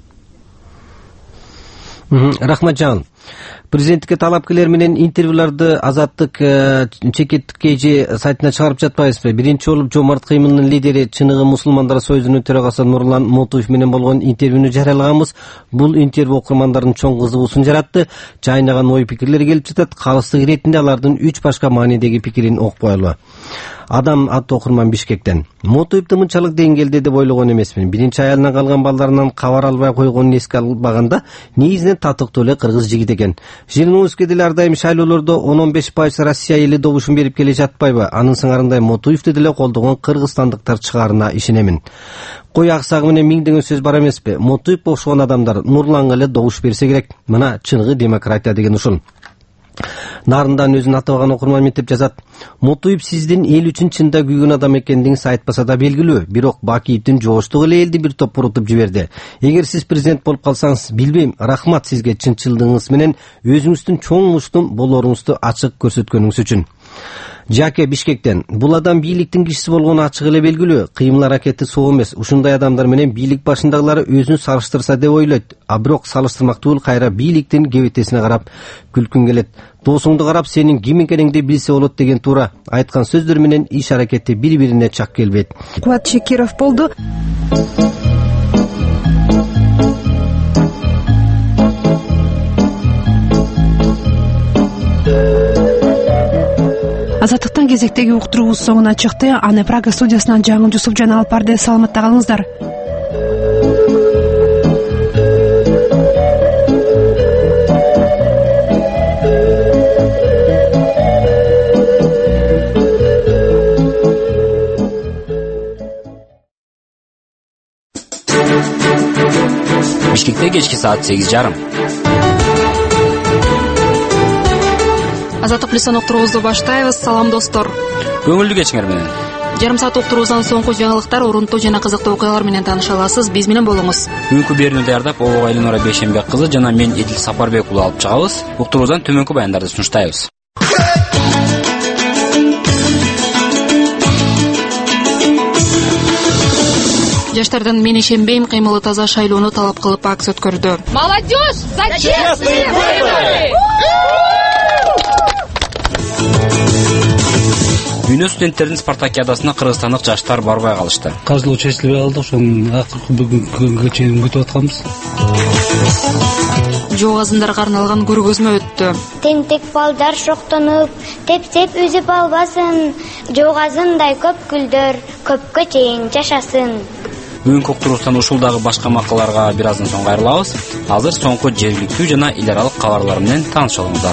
Рахмат Жан. Президенттикке талапкерлер менен интервьюларды Азаттык Чекит КЖ сайтына чыгарып жатпайбызбы? Биринчи болуп Жомарт Кыймылдын лидери Чыныгы мусулмандар союзунун төрагасы Нурлан Мотуев менен болгон интервьюну жарыялаганбыз. Бул интервью окурмандардын чоң кызыгуусун жаратты. Жайнаган ой пикирлер келип жатат. Калыстык иретинде алардын 3 башка маанидеги пикирин окуп коелу. Адам аттуу окурман Бишкектен. Мотуевди мынчалык деңгээлде деп ойлогон эмесмин. Биринчи аялынан калган балдарынан кабар албай койгонун эске албаганда негизинен татыктуу эле кыргыз жигит экен. Жирновский деле ар дайым шайлоолордо 10-15% Россия эли добушун берип келе жатпайбы? Анын сыңарындай Мотуевди деле колдогон кыргызстандыктар чыгаарына ишенемин. Кой аксагы менен миңдеген сөз бар эмеспи? Мотуев окшогон адамдар Нурланга эле добуш берсе керек. Мына чыныгы демократия деген ушул. Нарындан өзүн атабаган окурман мектеп жазат. Мотуев сиздин эл үчүн чында күйгөн адам экендигиңиз айтпаса да белгилүү. Бирок Бакиевдин жооштугу эле элди бир топ бурутуп жиберди. Эгер сиз президент болуп калсаңыз, билбейм, рахмат сизге чынчылдыгыңыз менен өзүңүздүн чоң муштун болоруңузду ачык көрсөткөнүңүз үчүн. Жаке Бишкектен. Бул адам бийликтин кишиси болгону ачык эле белгилүү. Кыймыл аракети соо эмес. Ушундай адамдар менен бийлик башындагылары өзүн салыштырса деп ойлойт. А бирок салыштырмак түгүл, кайра бийликтин кебетесине карап күлкүң келет. Досуңду карап сенин ким экениңди билсе болот деген туура. Айткан сөздөр менен иш аракети бири-бирине чак келбейт. Кубат Чекиров болду. кезектеги уктуруубуз соңуна чыкты. Аны Прага студиясынан Жаңыл Жусупжан алып барды. Саламатта калыңыздар. Бишкекте кечки саат 8:30. Азаттык плюс уктуруубузду баштайбыз. Салам достор. Көңүлдүү кечиңер менен. Жарым саат уктуруубуздан соңку жаңылыктар, урунтуу жана кызыктуу окуялар менен тааныша аласыз. Биз менен болуңуз. Бүгүнкү берүүнү даярдап Обок Айланора Бейшенбек кызы жана мен Эдил Сапарбек уулу алып чыгабыз. Уктуруубуздан төмөнкү баяндарды сунуштайбыз. Жаштардын мен ишенбейм кыймылы таза шайлоону талап кылып акция өткөрдү. Молодежь за честные выборы! Дүйнө студенттердин спартакиадасына кыргызстандык жаштар барбай калышты. Каржылоо чечилбей калды, ошонун акыркы бүгүнгө чейин күтүп атканбыз. Жоо азындарга арналган көргөзмө өттү. Тентек балдар шоктонуп, тепсеп үзүп албасын, жоогазындай көп гүлдөр көпкө чейин жашасын. Бүгүнкү уктуруубуздан ушул дагы башка макалаларга бир аздан соң кайрылабыз. Азыр соңку жергиликтүү жана эл аралык кабарлар менен тааныша алыңыздар.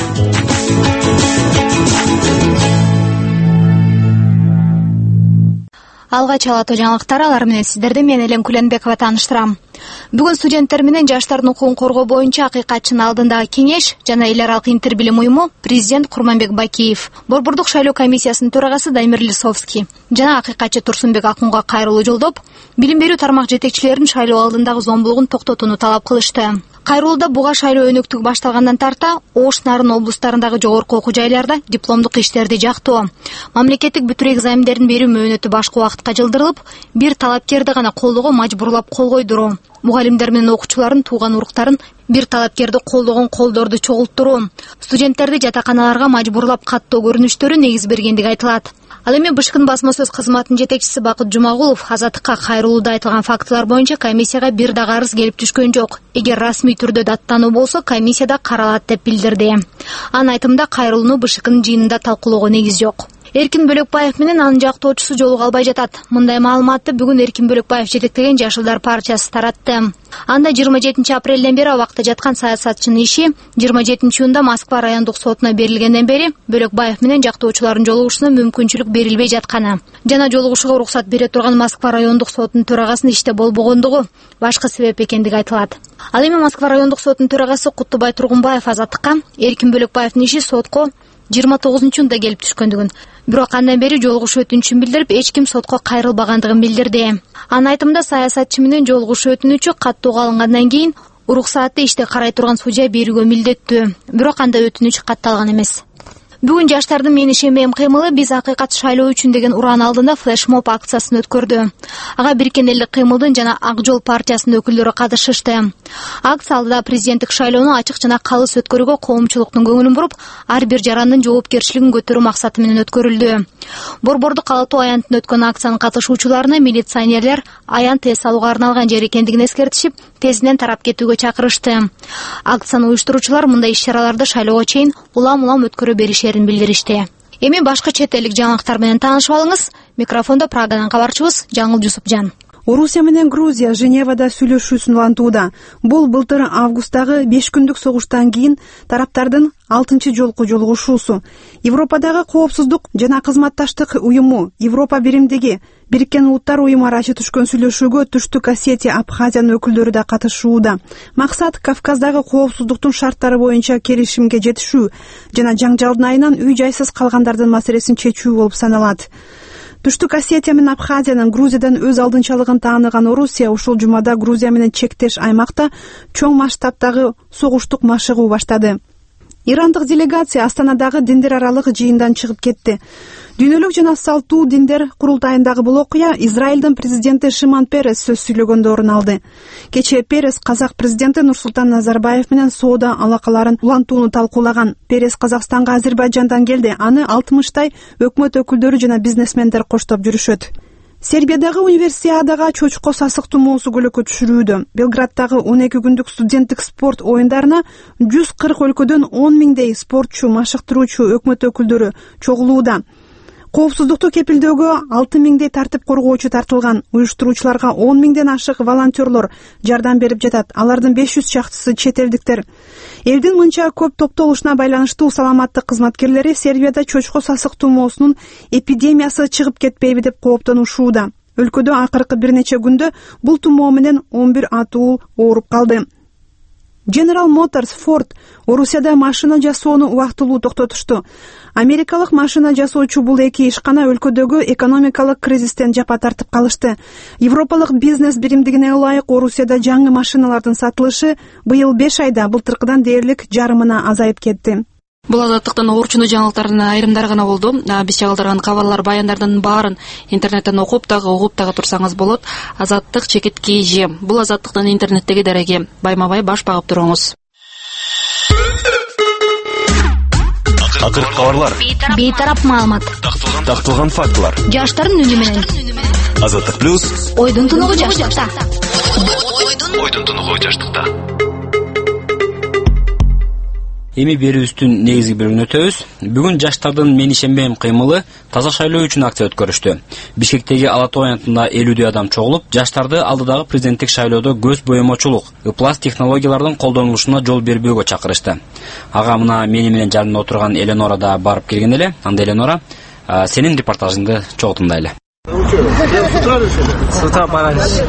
Алгач алатуу жаңылыктар, алар менен сиздерди мен Элем Куленбекова тааныштырам. Бүгүн студенттер менен жаштардын укугун коргоо боюнча акыйкатчынын алдындагы кеңеш жана эл аралык интербилим уюму президент Курманбек Бакиев, Борбордук шайлоо комиссиясынын төрагасы Дамир Лисовский жана акыйкатчы Турсунбек Акунга кайрылуу жолдоп, билим берүү тармак жетекчилерин шайлоо алдындагы зомбулугун токтотууну талап кылышты. Кайрылууда буга шайлоо өнөктүгү башталгандан тарта Ош, Нарын облустарындагы жогорку окуу жайларда дипломдук иштерди жактоо, мамлекеттик бүтүр экзамендердин берүү мөөнөтү башка убакытка жылдырылып, бир талапкерди гана колдоого мажбурлап кол койдуруу, мугалимдер менен окуучулардын тууган уруктарын бир талапкерди колдогон колдорду чогулттуруу, студенттерди жатаканаларга мажбурлап каттоо көрүнүштөрү негиз бергендиги айтылат. Ал эми БШКнын басма сөз кызматынын жетекчиси Бакыт Жумагулов Азаттыкка кайрылууда айтылган фактылар боюнча комиссияга бир дагы арыз келип түшкөн жок. Эгер расмий түрдө даттануу болсо, комиссияда каралат деп билдирди. Анын айтымында кайрылууну БШКнын жыйынында талкуулоого негиз жок. Эркин Бөлөкбаев менен анын жактоочусу жолуга албай жатат. Мындай маалыматты бүгүн Эркин Бөлөкбаев жетектеген Жашылдар партиясы таратты. Анда 27 апрелден бери абакта жаткан саясатчынын иши 27-июнда Москва райондук сотуна берилгенден бери Бөлөкбаев менен жактоочулардын жолугушуна мүмкүнчүлүк берилбей жатканы жана жолугушууга уруксат бере турган Москва райондук сотунун төрагасынын иште болбогондугу башка себеп экендиги айтылат. Ал эми Москва райондук сотунун төрагасы Куттубай Тургунбаев Азаттыкка Эркин Бөлөкбаевдин иши сотко 29-июнда келип түшкөндүгүн, бирок андан бери жолугушуу өтүнүчүн билдирип, эч ким сотко кайрылбагандыгын билдирди. Анын айтымында саясатчы менен жолугушуу өтүнүчү каттоого алынгандан кийин уруксаатты иште карай турган судья берүүгө милдеттүү, бирок анда өтүнүч катталган эмес. Бүгүн жаштардын мен ишенбейм кыймылы биз акыйкат шайлоо үчүн деген уран алдында флешмоб акциясын өткөрдү. Ага Биркен элдик кыймылдын жана Ак жол партиясынын өкүлдөрү катышышты. Акция алдыда президенттик шайлоону ачык жана калыс өткөрүүгө коомчулуктун көңүлүн буруп, ар бир жарандын жоопкерчилигин көтөрүү максаты менен өткөрүлдү. Борбордук Ала Тоо аянтында өткөн акциянын катышуучуларына милиционерлер аянт эс алууга арналган жер экендигин эскертишип, тезинен тарап кетүүгө чакырышты. Акцияны уюштуруучулар мындай иш-чараларды шайлоого чейин улам-улам өткөрө беришерин билдиришти. Эми башка чет элдик жаңылыктар менен таанышып алыңыз. Микрофондо Прагадан кабарчыбыз Жаңыл Жусупжан. Орусия менен Грузия Женевада сүйлөшүүсүн улантууда. Бул былтыр августтагы 5 күндүк согуштан кийин тараптардын 6-чы жолку жолугушуусу. Европадагы коопсуздук жана кызматташтык уюму Европа биримдиги Бириккен Улуттар уюму арачы түшкөн сүйлөшүүгө Түштүк Осетия, Абхазиянын өкүлдөрү да катышууда. Максат Кавказдагы коопсуздуктун шарттары боюнча келишимге жетишүү жана жаңжалдын айынан үй-жайсыз калгандардын маселесин чечүү болуп саналат. Түштүк Осетия менен Абхазиянын Грузиядан өз алдынчалыгын тааныган Орусия ушул жумада Грузия менен чектеш аймакта чоң масштабтагы согуштук машыгуу баштады. Ирандык делегация Астанадагы диндер аралык жыйындан чыгып кетти. Дүйнөлүк жана салттуу диндер курултайындагы бул окуя Израилдин президенти Шимон Перес сөз сүйлөгөндө орун алды. Кечээ Перес казак президенти Нурсултан Назарбаев менен соода алакаларын улантууну талкуулаган. Перес Казакстанга Азербайжандан келди. Аны 60 өкмөт өкүлдөрү жана бизнесмендер коштоп жүрүшөт. Сербиядагы универсиадага чочко сасык тумоосу көлөкө түшүрүүдө. Белграддагы 12 күндүк студенттик спорт оюндарына 140 өлкөдөн 10 миңдей спортчу, машыктыруучу өкмөт өкүлдөрү чогулууда. Коопсуздукту кепилдөөгө 6 миңдей тартип коргоочу тартылган. Уюштуруучуларга 10 миңден ашык волонтерлор жардам берип жатат. Алардын 500 чактысы чет элдиктер. Элдин мынча көп топтолушуна байланыштуу саламаттык кызматкерлери Сербияда чочко сасык тумоосунун эпидемиясы чыгып кетпейби деп кооптонушууда. Өлкөдө акыркы бир нече күндө бул тумоо менен 11 атуу ооруп калды. General Motors, Ford Орусияда машина жасоону убактылуу токтотушту. Америкалык машина жасоочу бул эки ишкана өлкөдөгү экономикалык кризистен жапа тартып калышты. Европалык бизнес биримдигине ылайык Орусияда жаңы машиналардын сатылышы быйыл 5 айда былтыркыдан дээрлик жарымына азайып кетти. Бул азаттыктын орчуну жаңылыктарынын айрымдары гана болду. Биз чагылдырган кабарлар, баяндардын баарын интернеттен угуп дагы турсаңыз болот. Азаттык _KG. Бул азаттыктын интернеттеги дареги. Байма-бай баш багып туруңуз. Акыркы кабарлар. Бейтарап маалымат. Такталган фактылар. Жаштардын үнү менен. Азаттык плюс. Ойдун тунугу жаштыкта. Ойдун тунугу жаштыкта. Эми берүүбүздүн негизги бөлүгүнө өтөбүз. Бүгүн жаштардын мен ишенбейм кыймылы таза шайлоо үчүн акция өткөрүштү. Бишкектеги Ала Тоо аянтында 50 адам чогулуп, жаштарды алдыдагы президенттик шайлоодо көз боемочулук, ыплас технологиялардын колдонулушуна жол бербөөгө чакырышты. Ага мына мени менен жанымда отурган Эленора да барып келген эле. Анда Эленора, сенин репортажыңды чогуу тыңдайлы. С утра пораньше.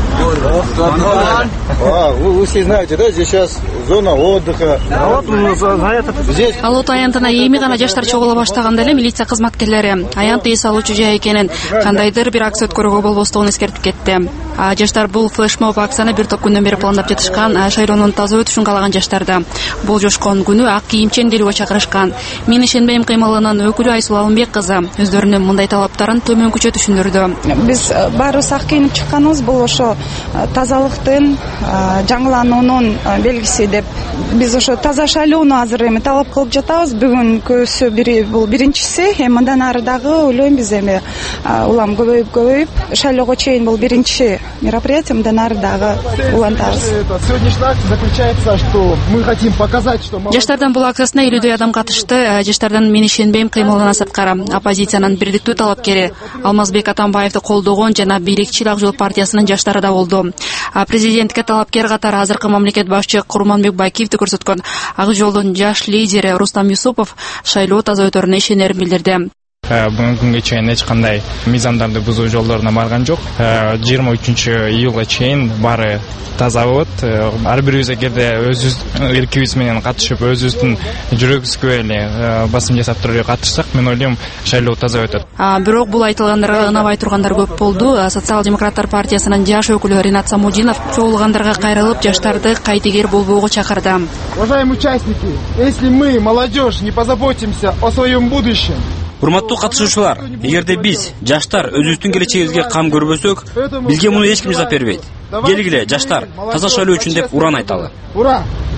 Вы все знаете, да, здесь сейчас зона отдыха. Здесь Ала Тоо аянтына эми гана жаштар чогула баштаганда эле милиция кызматкерлери аянт эс алуучу жай экенин, кандайдыр бир акция өткөрүүгө болбостугун эскертип кетти. Жаштар бул флешмоб акцияны бир топ күндөн бери пландап жатышкан. Шайлоонун таза өтүшүн каалаган жаштарды болжошкон күнү ак кийимчен делүүгө чакырышкан. Мен ишенбейм кыймылынын өкүлү Айсул Алымбек кызы өздөрүнүн мындай талаптарын төмөнкүчө түшүндүрдү. Биз баарыбыз ак кийинип чыкканыбыз бул ошо тазалыктын, жаңылануунун белгиси деп. Биз ошо таза шайлоону азыр эми талап кылып жатабыз. Бүгүнкүсү бул биринчиси, эми мындан ары дагы ойлойм биз эми улам көбөйүп шайлоого чейин бул биринчи мероприятие, мындан ары дагы улантабыз. Сегодняшний акт заключается, что мы хотим показать, что жаштардын бул акциясына 50 адам катышты. Жаштардын мен ишенбейм кыймылына сырткары оппозициянын бирдиктүү талапкери Алмазбек Атамбаевди колдогон жана Бийликчил Ак Жол партиясынын жаштары да болду. Президентке талапкер катары азыркы мамлекет башчы Курманбек Бакиевди көрсөткөн Ак Жолдун жаш лидери Рустам Юсупов шайлоо таза өтөрүнө ишенерин билдирди. Бүгүнкү күнгө чейин эч кандай мыйзамдарды бузуу жолдоруна барган жок. 23-июлга чейин баары таза болот. Ар бирибиз эгерде өзүбүз эркибиз менен катышып, өзүбүздүн жүрөгүбүзгө эле басым жасап туруп катышсак, мен ойлойм шайлоо таза өтөт. Бирок бул айтылгандарга ынабай тургандар көп болду. Социал-демократтар партиясынын жаш өкүлү Ринат Самудинов чогулгандарга кайрылып, жаштарды кайтегер болбоого чакырды. Уважаемые участники, если мы, молодежь, не позаботимся о своем будущем, Урматтуу катышуучулар, эгерде биз жаштар өзүбүздүн келечегибизге кам көрбөсөк, бизге муну эч ким жазап бербейт. Келгиле жаштар, таза шайлоо үчүн деп уран айталы. Ура!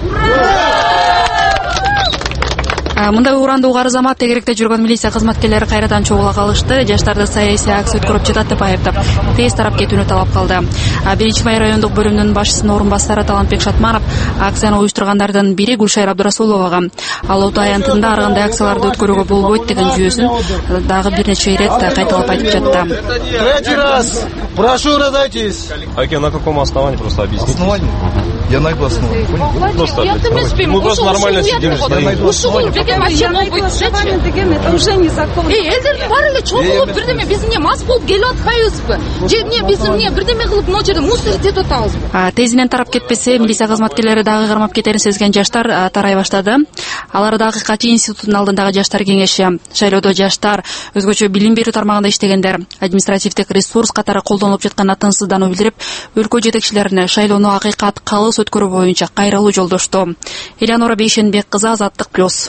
Мындай уранды угары замат тегеректе жүргөн милиция кызматкерлери кайрадан чогула калышты. Жаштарды саясий акция өткөрүп жатат деп айыптап, тез тарап кетүүнү талап кылды. 1-Май райондук бөлүмүнүн башчысынын орун басары Талантбек Шатманов акцияны уюштургандардын бири Гүлшайыр Абдурасуловага Ала Тоо аянтында ар кандай акцияларды өткөрүүгө болбойт деген жүйөсүн дагы бир нече ирет кайталап айтып жатты. Третий раз. Прошу, раздайтесь. На каком основании, просто объясните? Основании? Я найду основание. Просто мы просто нормально сидим. Вообще могут быть это уже незаконно. Элдер бар эле чогулуп бирдеме биз эмне мас болуп келип аткайбызбы? Же эмне биз эмне бирдеме кылып мына жерде мусор этип атабызбы? Тезинен тарап кетпесе, милиция кызматкерлери дагы кармап кетерин сезген жаштар тарай баштады. Алар дагы Качы институтунун алдындагы жаштар кеңеши, шайлоодо жаштар, өзгөчө билим берүү тармагында иштегендер, административдик ресурс катары колдонулуп жаткан тынчсыздануу билдирип, өлкө жетекчилерине шайлоону акыйкат калыс өткөрүү боюнча кайрылуу жолдошту. Эленора Бейшенбек кызы, Азаттык плюс.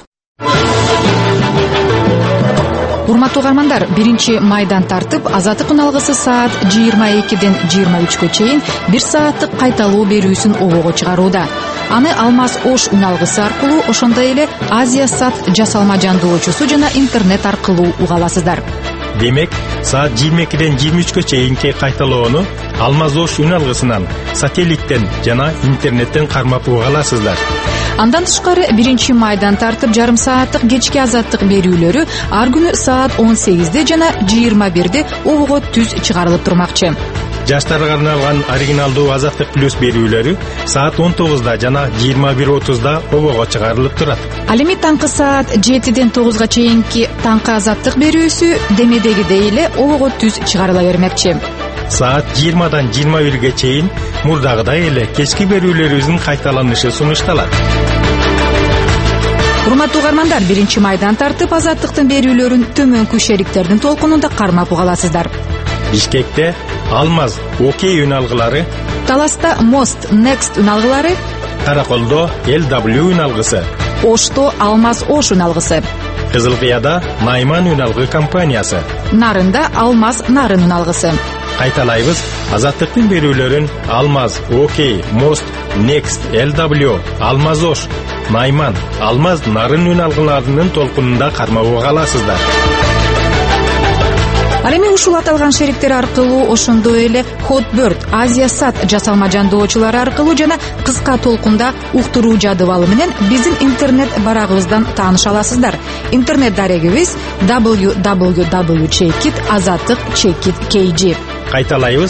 Урматтуу угармандар, 1-майдан тартып Азаттык үналгысы саат 22-ден 23-кө чейин 1 сааттык кайталуу берүүсүн обого чыгарууда. Аны Алмаз Ош үналгысы аркылуу, ошондой эле Азия Сат жасалма жандоочусу жана интернет аркылуу уга аласыздар. Демек, саат 22-ден 23-кө чейинки кайталоону Алмаз Ош үналгысынан, сателлиттен жана интернеттен кармап уга аласыздар. Андан тышкары 1-майдан тартып жарым сааттык кечки азаттык берүүлөрү ар күнү саат 18 жана 21 обого түз чыгарылып турмакчы. Жаштарга арналган оригиналдуу Азаттык плюс берүүлөрү саат 19 жана 21:30 обого чыгарылып турат. Ал эми таңкы саат 7-9 чейинки таңкы азаттык берүүсү демедегидей эле обого түз чыгарыла бермекчи. Саат 20-21 чейин мурдагыдай эле кечки берүүлөрүбүздүн кайталанышы сунушталат. Урматтуу угармандар, 1-майдан тартып азаттыктын берүүлөрүн төмөнкү шериктердин толкунунда кармап угаласыздар. Бишкекте Алмаз Окей үналгылары, Таласта Мост Next үналгылары, Караколдо LW үналгысы, Ошто Алмаз Ош үналгысы, Кызылкыяда Найман үналгы компаниясы, Нарында Алмаз Нарын үналгысы. Кайталайбыз, азаттыктын берүүлөрүн Алмаз Окей, Мост Next LW, Алмаз Ош, Найман, Алмаз Нарын үналгыларынын толкунунда кармап угаласыздар. Ал эми ушул аталган шериктер аркылуу ошондой эле Hotbird, Азия Сат жасалма жандоочулары аркылуу жана кыска толкунда уктуруу жадыбалы менен биздин интернет барагыбыздан тааныша аласыздар. Интернет дарегибиз www.checkit.azattik.kg. Кайталайбыз,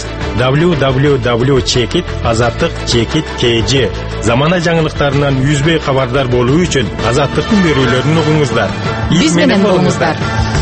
www.checkit.azattik.kg. Замана жаңылыктарынан үзбөй кабардар болуу үчүн Азаттыктын берүүлөрүн угуңуздар. Биз менен болуңуздар.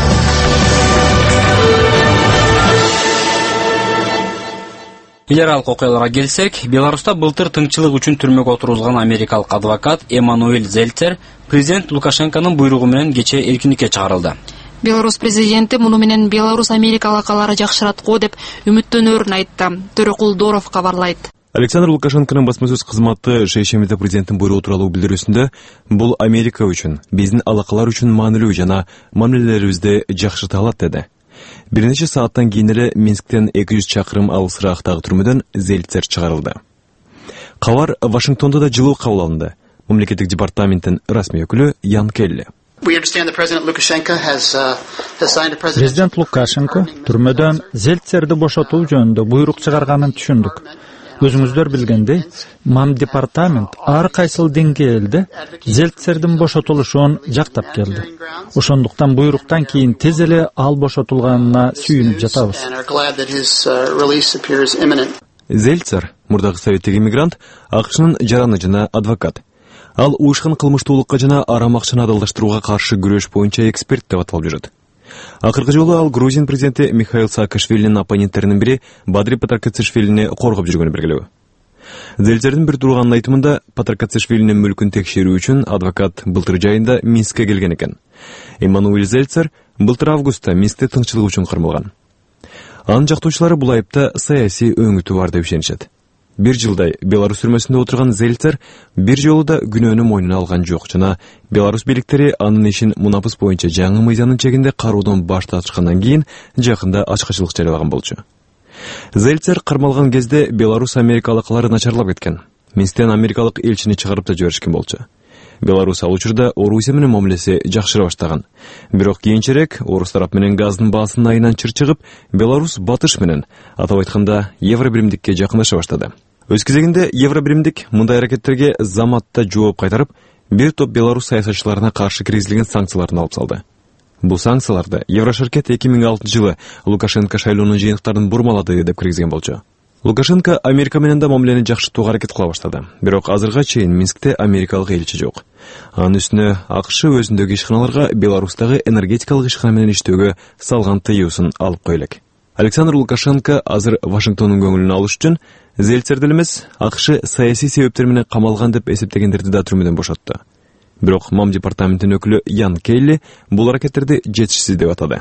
Эл аралык окуяларга келсек, Беларуста былтыр тыңчылык үчүн түрмөгө отурулган америкалык адвокат Эммануэль Зельцер президент Лукашенконун буйругу менен кечээ эркиндикке чыгарылды. Беларусь президенти муну менен Беларусь Америка алакалары жакшырат го деп үмүттөнөрүн айтты. Төрөкул Доров кабарлайт. Александр Лукашенконун басма сөз кызматы шейшембиде президенттин буйругу тууралуу билдирүүсүндө бул Америка үчүн, биздин алакалар үчүн маанилүү жана мамилелерибизди жакшырта алат деди. Bir neçe saatten keyin эле Минсктен 200 чакырым алысырактагы түрмөдөн Зельцер чыгарылды. Кабар Вашингтонда да жылуу кабыл алынды. Мамлекеттик департаменттин расмий өкүлү Ян Келли. Президент Лукашенко түрмөдөн Зельцерди бошотуу жөнүндө буйрук чыгарганын түшүндүк. Өзүңүздөр билгендей, Мам департамент ар кайсыл деңгээлде Зельцердин бошотулушун жактап келди. Ошондуктан буйруктан кийин тез эле ал бошотулганына сүйүнүп жатабыз. Зельцер, мурдагы советтик иммигрант, АКШнын жараны жана адвокат. Ал уюшкан кылмыштуулукка жана арам акчаны адалдаштырууга каршы күрөш боюнча эксперт деп аталып жүрөт. Акыркы жолу ал Грузин президенти Михаил Саакашвилинин оппоненттеринин бири Бадри Патаркачвилини коргоп жүргөнү белгилүү. Зельцердин бир турганын айтымында Патаркачвилинин мүлкүн текшерүү үчүн адвокат былтыр жайында Минскке келген экен. Эммануэль Зельцер былтыр августта Минскте тынччылык үчүн кармалган. Анын жактоочулары бул айыпта саясий өңүтү бар деп ишенишет. Bir жылдай Беларусь түрмөсүндө отурган Зельцер бир жолу да күнөөнү мойнуна алган жок жана Беларусь бийликтери анын ишин мунапыс боюнча жаңы мыйзамдын чегинде кароодон баш тартышкандан кийин жакында ачкачылык жарыялаган болчу. Зельцер кармалган кезде Беларусь Америка алакалары начарлап кеткен. Минсктен америкалык элчини чыгарып да жиберишкен болчу. Беларусь ал учурда Орусия менен мамилеси жакшыра баштаган. Бирок кийинчерээк орус тарап менен газдын баасынын айынан чыр-чыгып, Беларусь батыш менен, атап айтканда, евро биримдикке жакындаша баштады. Өз кезегинде евро биримдик мындай аракеттерге заматта жооп кайтарып, бир топ Беларусь саясатчыларына каршы киргизилген санкцияларын алып салды. Бул санкцияларды Еврошеркет 2006 жылы Лукашенко шайлоонун жыйынтыктарын бурмалады деп киргизген болчу. Лукашенко Америка менен да мамилени жакшыртууга аракет кыла баштады. Бирок азырга чейин Минскте америкалык элчи жок. Анын үстүнө АКШ өзүндөгү ишканаларга Беларустагы энергетикалык ишкана менен иштөөгө салган тыюусын алып кой элек. Александр Лукашенко азыр Вашингтондун көңүлүн алыш үчүн Зельцерди эмес, АКШ саясий себептер менен камалган деп эсептегендерди да түрмөдөн бошотту. Бирок Мам департаменттин өкүлү Ян Келли бул аракеттерди жетишсиз деп атады.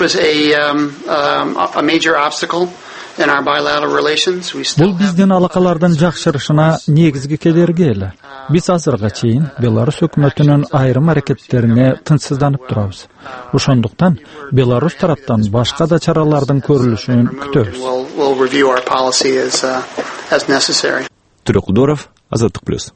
Бул биздин алакалардын жакшырышына негизги кедерги эле. Биз азырга чейин Беларусь өкмөтүнүн айрым аракеттерине тынчсызданып турабыз. Ошондуктан Беларусь тараптан башка да чаралардын көрүлүшүн күтөбүз. Төрөкул Доров, Азаттык плюс.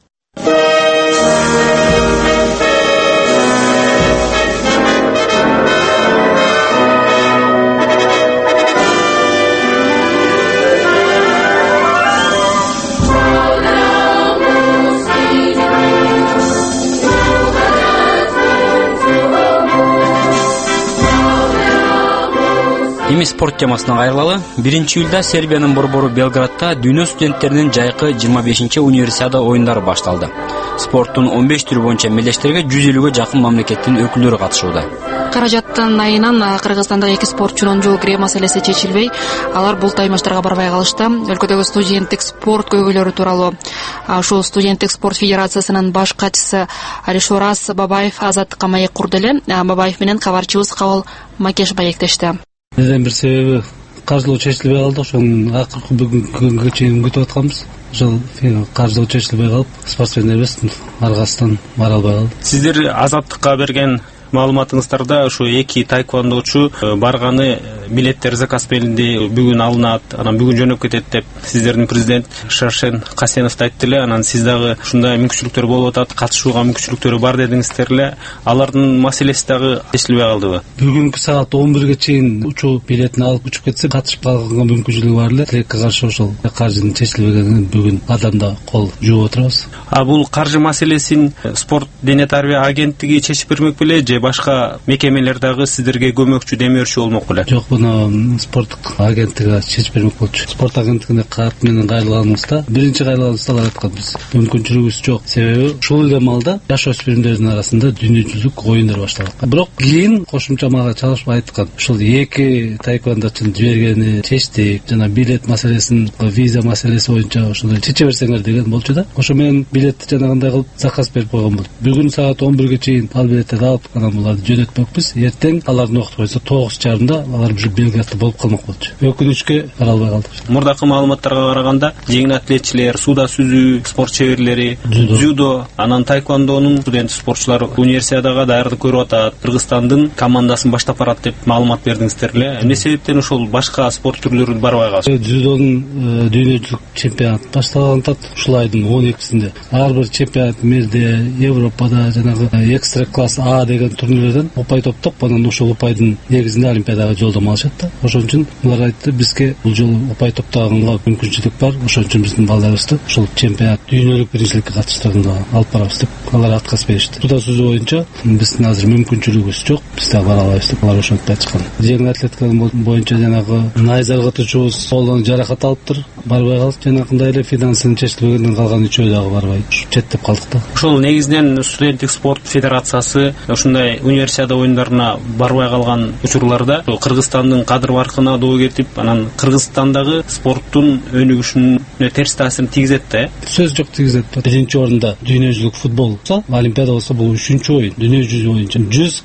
эми спорт темасына кайрылалы. 1-июлда Сербиянын борбору Белградда дүйнө студенттеринин жайкы 25-универсиада оюндары башталды. Спорттун 15 түрү боюнча мелдештерге 150-ге жакын мамлекеттин өкүлдөрү катышууда. Каражаттын айынан Кыргызстандагы 2 спортчунун жол кирүү маселеси чечилбей, алар бул таймаштарга барбай калышты. Өлкөдөгү студенттик спорт көйгөйлөрү тууралуу ушул студенттик спорт федерациясынын баш катчысы Алишораз Бабаев Азаттыкка маек курду эле. Бабаев менен кабарчыбыз Кабыл Макеш маектешти. Бир себеби каржылоо чечилбей калды. Ошонун акыркы бүгүнгө чейин күтүп атканбыз. Ошол каржылоо чечилбей калып, спортсмендерибиз аргасынан бара албай калды. Сиздер Азаттыкка берген маалыматыңыздарда ушу 2 тайквондочу барганы билеттер заказ белинде бүгүн алынат, анан бүгүн жөнөп кетет деп сиздердин президент Шаршен Касенов айтты эле. Анан сиз дагы ушундай мүмкүнчүлүктөр болуп атат, катышууга мүмкүнчүлүктөрү бар дедиңиздер эле. Алардын маселеси дагы чечилбей калдыбы? Бүгүнкү саат 11-ге чейин учуу билетин алып учуп кетсе, катышып калганга мүмкүнчүлүгү бар эле. Тилекке каршы ошол каржынын чечилбегенин бүгүн адамда кол жууп отурабыз. Бул каржы маселесин спорт дене тарбия агенттиги чечип бермек беле же башка мекемелер дагы сиздерге көмөкчү демөөрчү болмок беле? Жок, буну спорттук агенттиги чечип бермек болчу. Спорт агенттигине кат менен кайрылганыбызда, биринчи кайрылганыбызда алар айткан биз мүмкүнчүлүгүбүз жок. Себеби ушул эле маалда жаш өспүрүмдөрдүн арасында дүйнөлүк оюндар башталган. Бирок кийин кошумча мага чалышып айткан, ушул 2 тайквондочун жибергени чечтик, жана билет маселесин, виза маселеси боюнча ошондой чече берсеңер деген болчу да. Ошо менен билетти жанагындай кылып заказ берип койгон болдук. Бүгүн саат 11-ге чейин ал билеттерди алып анан буларды жөнөтмөкпүз. Эртең алардын убакыты боюнча 9:30-да алар уже Белградта болуп калмак болчу. Өкүнүчкө бара албай калдык. Мурдакы маалыматтарга караганда, жеңил атлетчилер, суда сүзүү спорт чеберлери, дзюдо, анан тайквондонун студент спортчулары универсиадага даярдык көрүп атат, Кыргызстандын командасын баштап барат деп маалымат бердиңиздер эле. Эмне себептен ошол башка спорт түрлөрү барбай калды? Дзюдонун дүйнөлүк чемпионат башталган атат ушул айдын 12-синде. Ар бир чемпионат мирде, Европада жанагы экстра класс А деген турнирлерден упай топтоп, анан ушул упайдын негизинде олимпиадага жолдомо алышат да. Ошон үчүн булар айтты, бизге бул жолу упай топтоганга мүмкүнчүлүк бар. Ошон үчүн биздин балдарыбызды ушул чемпионат дүйнөлүк биринчиликке катыштырганда алып барабыз деп алар отказ беришти. Суда сүзүү боюнча биздин азыр мүмкүнчүлүгүбүз жок, биз да бара албайбыз деп алар ошентип айткан. Жеңил атлетика боюнча жанагы найза ыргытуучубуз колдон жаракат алыптыр, барбай калды. Жанакындай эле финансынын чечилбегенден калган 3-өө дагы барбай четтеп калдык да. Ошол негизинен студенттик спорт федерациясы ушундай универсиада оюндарына барбай калган учурларда Кыргызстандын кадыр баркына доо кетип, анан Кыргызстандагы спорттун өнүгүшүнө терс таасирин тийгизет да. Сөз жок, тийгизет. Биринчи орунда дүйнөлүк футбол болсо, олимпиада болсо, бул 3-чү оюн. Дүйнө жүзү боюнча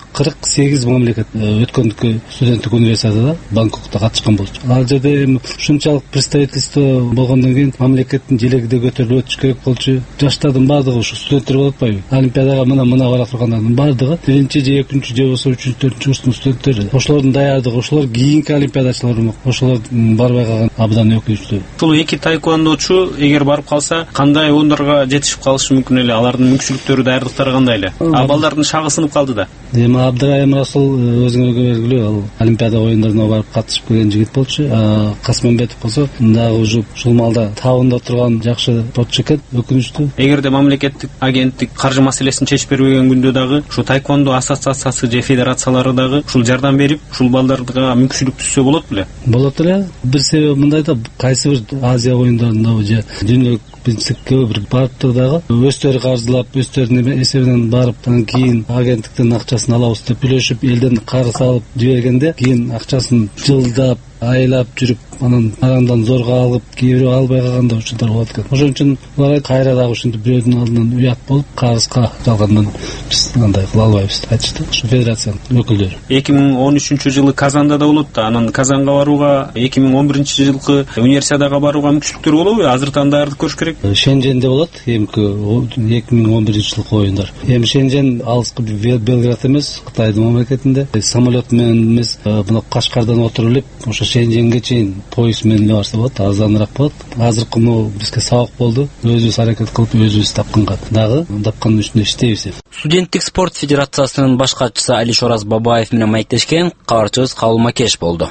148 мамлекет өткөндүкү студенттик универсиадада Бангкокто катышкан болчу. Ал жерде ушунчалык представительство болгондон кийин мамлекеттин желеги да көтөрүлүп өтүш керек болчу. Жаштардын баардыгы ушу студенттер болуп атпайбы? Олимпиадага мына бара тургандардын баардыгы биринчи же экинчи же болбосо 3-4 курстун студенттери. Ошолордун даярдыгы, ошолор кийинки олимпиадачылар болмок. Ошолор барбай калган абдан өкүнүчтүү. Ушул 2 тайквондочу эгер барып калса, кандай оюндарга жетишип калышы мүмкүн эле? Алардын мүмкүнчүлүктөрү, даярдыктары кандай эле? Балдардын шагы сынып калды да. Эми Абдырайым Расул өзүңөргө белгилүү, ал олимпиада оюндарына барып катышып келген жигит болчу. Касманбетов болсо дагы уже ушул маалда табында турган жакшы спортчу экен, өкүнүчтүү. Эгерде мамлекеттик агенттик каржы маселесин чечип бербеген күндө дагы ушу тайквондо ассоциациясы же федерациялары дагы ушул жардам берип, ушул балдарга мүмкүнчүлүк түзсө болот беле? Болот эле. Бир себеби мындай да, кайсы бир Азия оюндарында же дүйнөлүк биринчиликке бир барыптыр дагы өздөрү каржылап, өздөрүнүн эсебинен барып, анан кийин агенттиктин акчасын алабыз деп сүйлөшүп, элден карыз алып жибергенде, кийин акчасын жылдап, айлап жүрүп, анан арамдан зорго алып, кээ бирөө албай калганда ушундай болот экен. Ошон үчүн булар кайра дагы ушинтип бирөөнүн алдынан уят болуп, карызга жалгандан биз андай кыла албайбыз деп айтышты. Ушу федерациянын өкүлдөрү. 2013-жылы Казанда да болот да, анан Казанга барууга, 2011-жылкы универсиадага барууга мүмкүнчүлүктөр болобу? Азыртан даярдык көрүш керек. Шенженде болот, эмки 2011-жылкы оюндар. Эми Шенжен алыскы Белград эмес, Кытайдын мамлекетинде. Самолет менен эмес, мына Кашкардан отуруп, ошо Шенженге чейин поезд менен барса болот, арзаныраак болот. Азыркы могу бизге сабак болду. Өзүбүз аракет кылып, өзүбүз тапканга дагы тапкандын үстүндө иштейбиз. Студенттик спорт федерациясынын баш катчысы Алишораз Бабаев менен маектешкен кабарчыбыз Кабыл Макеш болду.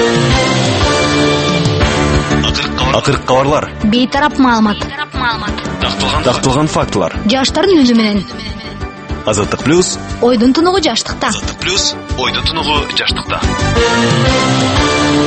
Акыркы кабарлар. Бейтарап маалымат. Такталган фактылар. Жаштардын үнү менен. Азаттык плюс. Ойдун тунугу жаштыкта. Азаттык плюс. Ойдун тунугу жаштыкта.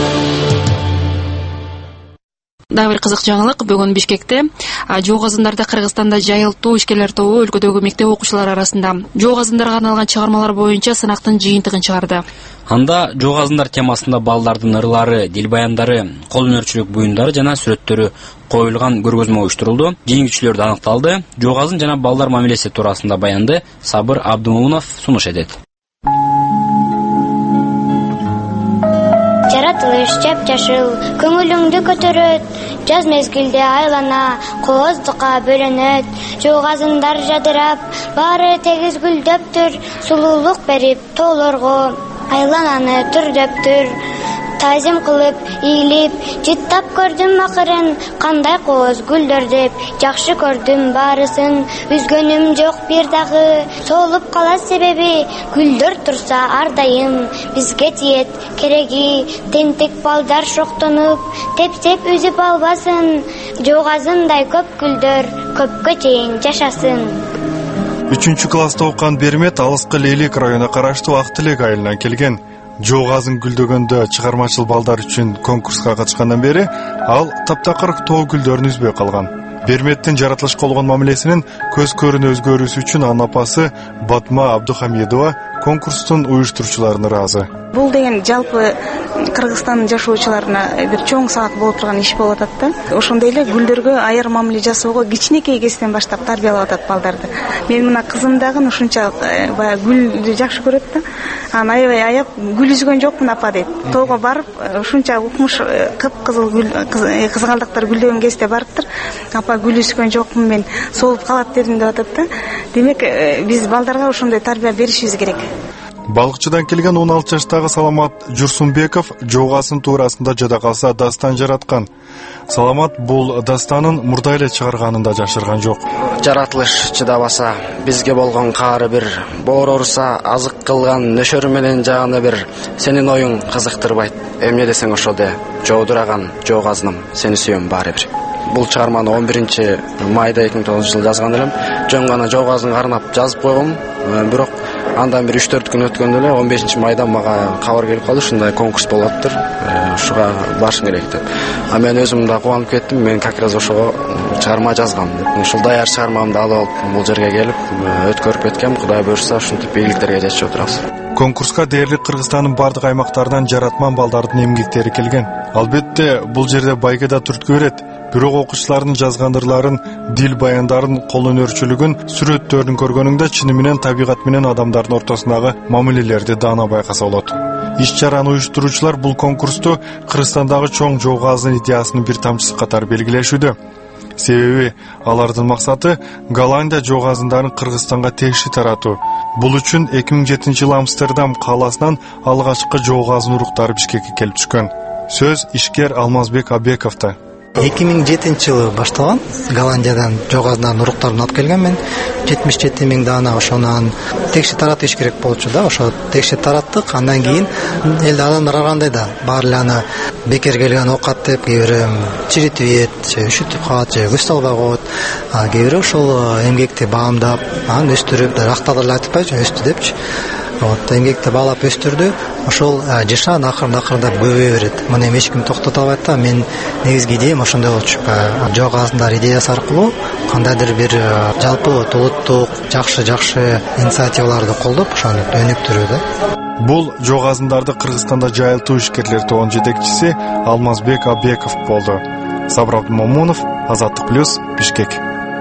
Дагы бир кызык жаңылык, бүгүн Бишкекте жоо казындарда Кыргызстанда жайылтуу ишкерлер тобу өлкөдөгү мектеп окуучулары арасында жоо казындарга арналган чыгармалар боюнча сынактын жыйынтыгын чыгарды. Анда жоо казындар темасында балдардын ырлары, дил баяндары, кол өнөрчүлүк буюмдары жана сүрөттөрү коюлган көргөзмө уюштурулду. Жеңүүчүлөр да аныкталды. Жоо казын жана балдар мамилеси туурасында баянды Сабыр Абдымулунов сунуш этет. Жаратылыш жап-жашыл, көңүлүңдү көтөрөт, жаз мезгилде айлана, кооздукка бөлөнөт, жоо казындар жадырап, баары тегиз гүлдөптүр, сулуулук берип тоолорго айлананы түрдөптүр. Тазим кылып, ийилип, жыттап көрдүм акырын, кандай кооз гүлдөр деп, жакшы көрдүм баарысын, үзгөнүм жок бир дагы, соолуп калат себеби, гүлдөр турса ар дайым, бизге тиет кереги, тентек балдар шоктонуп, теп-теп үзүп албасын, жоо казындай көп гүлдөр көпкө чейин жашасын. 3-класста окуган Бермет алыскы Лейлек районуна караштуу Ак Тилек айылынан келген. Жоо казын гүлдөгөндө чыгармачыл балдар үчүн конкурска катышкандан бери ал таптакыр тоо гүлдөрүн үзбөй калган. Берметтин жаратылышка болгон мамилесинин көз көрүнө өзгөрүүсү үчүн анын апасы Батма Абдухамидова конкурстун уюштуруучуларына ыраазы. Бул деген жалпы Кыргызстандын жашоочуларына бир чоң саат болуп турган иш болуп атат да. Ошондой эле гүлдөргө аяр мамиле жасоого кичинекей кезден баштап тарбиялап атат балдарды. Мен мына кызым дагы ушунчалык баягы гүлдү жакшы көрөт да. Анан аябай аяп гүл үзгөн жокмун апа дейт. Тоого барып ушунча укмуш кыпкызыл гүл кызгалдактар гүлдөгөн кезде барыптыр. Апа гүл үзгөн жокмун, мен соолуп калат дедим деп атат да. Демек биз балдарга ошондой тарбия беришибиз керек. Балыкчыдан келген 16 жаштагы Саламат Журсунбеков жоо казын туурасында жада калса дастан жараткан. Саламат бул дастанын мурда эле чыгарганында жашырган жок. Жаратылыш чыдабаса, бизге болгон каары бир, боор урса азык кылган нөшөрү менен жаганы бир, сенин оюң кызыктырбайт. Эмне десең ошол де, жоодураган жоо казыным, сени сүйөм баары бир. Бул чыгарманы 11-майда 2009-жылы жазган элем. Жөн гана жоо казын карнап жазып койгом, бирок андан бир 3-4 күн өткөндө эле 15-майда мага кабар келип калды, ушундай конкурс болуп атыптыр. Ушуга барышың керек деп. Мен өзүм да кубанып кеттим. Мен как раз ошого чыгарма жазгам деп. Ушул даяр чыгармамды алып алып бул жерге келип өткөрүп кеткем. Кудай буйрса ушинтип ийгиликтерге жетишип отурабыз. Конкурска дээрлик Кыргызстандын бардык аймактарынан жаратман балдардын эмгектери келген. Албетте бул жерде байгада түрткү берет. Бирок окуучулардын жазган ырларын, дил баяндарын, кол өнөрчүлүгүн, сүрөттөрүн көргөнүңдө чыны менен табигат менен адамдардын ортосундагы мамилелерди даана байкаса болот. Иш-чараны уюштуруучулар бул конкурсту Кыргызстандагы чоң жоо казын идеясынын бир тамчысы катары белгилешүүдө. Себеби алардын максаты Голландия жоо казындарын Кыргызстанга тегиши таратуу. Бул үчүн 2007-жылы Амстердам кааласынан алгачкы жоо казын уруктары Бишкекке келип түшкөн. Сөз ишкер Алмазбек Абековдо. 2007-жылы башталган. Голландиядан жоо казындан уруктарын алып келген мен. 77 миң даана ошонан тегиши таратыш керек болчу да. Ошо тегиши тараттык. Андан кийин элде адамдар аргандай да баары эле аны бекер келген окат деп, кээ бири чиритип ийет, же үшүтүп калат, же көз албай коет. Кээ бири ошол эмгекти баамдап, анан өстүрүп, актарды эле айтпайчы, өстү депчи. Эмгекти баалап өстүрдү. Ошол жашан акырындап көбөйө берет. Муну эми эч ким токтото албайт да. Мен негизги идеям ошондой болчу. Жоо казындар идеясы аркылуу кандайдыр бир жалпы улуттук жакшы инициативаларды колдоп, ошону өнүктүрүү да. Бул жоо казындарды Кыргызстанда жайылтуу ишкерлер тобунун жетекчиси Алмазбек Абеков болду. Сабыр Абдымомунов, Азаттык плюс, Бишкек.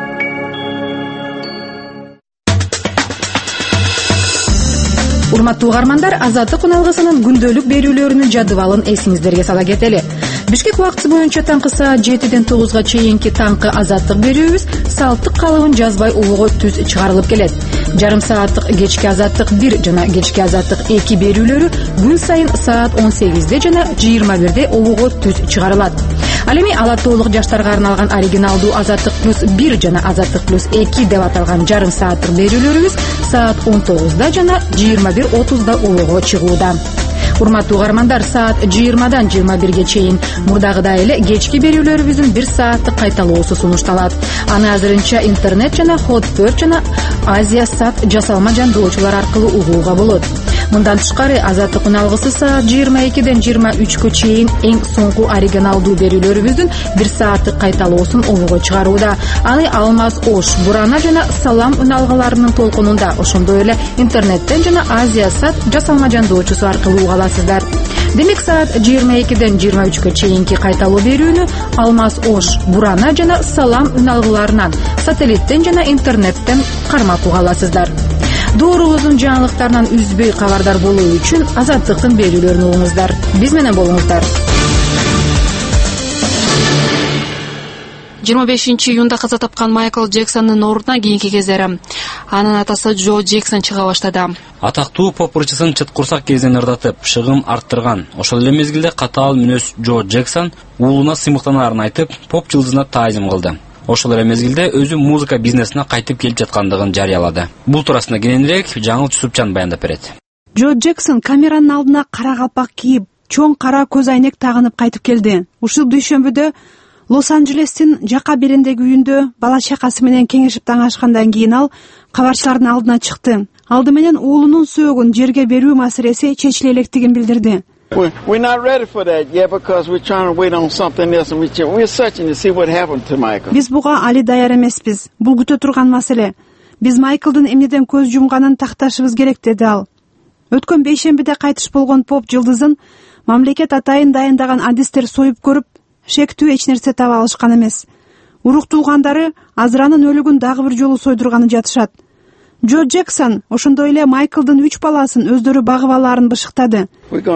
Урматтуу угармандар, Азаттык үналгысынын күндөлүк берүүлөрүнүн жадыбалын эсиңиздерге сала кетели. Бишкек убактысы боюнча таңкы саат 7-ден 9-га чейинки таңкы азаттык берүүбүз салттык калыбын жазбай улугу түз чыгарылып келет. Жарым сааттык кечки азаттык 1 жана кечки азаттык 2 берүүлөрү күн сайын саат 18-де жана 21-де улугу түз чыгарылат. Ал эми ала тоолук жаштарга арналган оригиналдуу азаттык плюс 1 жана азаттык плюс 2 деп аталган жарым сааттык берүүлөрүбүз саат 19-да жана 21:30-да улугу чыгууда. Урматтуу угармандар, саат 20-дан 21-ге чейин мурдагыдай эле кечки берүүлөрүбүздүн 1 сааттык кайталоосу сунушталат. Аны азырынча интернет жана Hot4 жана Азия Сат жасалма жандоочулар аркылуу угууга болот. Мындан тышкары Азаттык үналгысы саат 22ден 23гө чейин эң соңку оригиналдуу берүүлөрүбүздүн 1 сааттык кайталоосун обого чыгарууда. Аны Алмаз Ош, Бурана жана Салам үналгыларынын толкунунда, ошондой эле интернеттен жана Азия Сат жасалма жандоочусу аркылуу уга аласыздар. Демек саат 22ден 23гө чейинки кайталоо берүүнү Алмаз Ош, Бурана жана Салам үналгыларынан сателлиттен жана интернеттен кармап уга аласыздар. Доорубуздун жаңылыктарынан үзбөй кабардар болуу үчүн Азаттыктын берүүлөрүн угуңуздар. Биз менен болуңуздар. 25 июнда каза тапкан Майкл Джексондун ордуна кийинки кездери анын атасы Джо Джексон чыга баштады. Атактуу поп ырчысын чыт курсак кезинен ырдатып, шыгым арттырган. Ошол эле мезгилде катаал мүнөз Джо Джексон уулуна сыймыктанаарын айтып, поп жылдызына таазим кылды. Ошол эле мезгилде өзү музыка бизнесине кайтып келип жаткандыгын жарыялады. Бул туурасында кененирээк Жаңыл Жусупжан баяндап берет. Джо Джексон камеранын алдына кара калпак кийип, чоң кара көз айнек тагынып кайтып келди. Ушул дүйшөмбүдө Лос-Анджелестин жака бериндеги үйүндө бала чакасы менен кеңешип таңашкандан кийин ал кабарчылардын алдына чыкты. Алды менен уулунун сөөгүн жерге берүү маселеси чечиле электигин билдирди. We're not ready for that yet because we're trying to wait on something else and we're searching to see what happened to Michael. Биз буга али даяр эмеспиз. Бул күтө турган маселе. Биз Майклдын эмнеден көз жумганын такташыбыз керек, деди ал. Өткөн бейшембиде кайтыш болгон поп жылдызын мамлекет атайын дайындаган адистер союп көрүп, шектүү эч нерсе таба алышкан эмес. Урук туугандары Азранын өлүгүн дагы бир жолу сойдурганы жатышат. Джо Джексон ошондой эле Майклдын 3 баласын өздөрү багып алаарын бышыктады.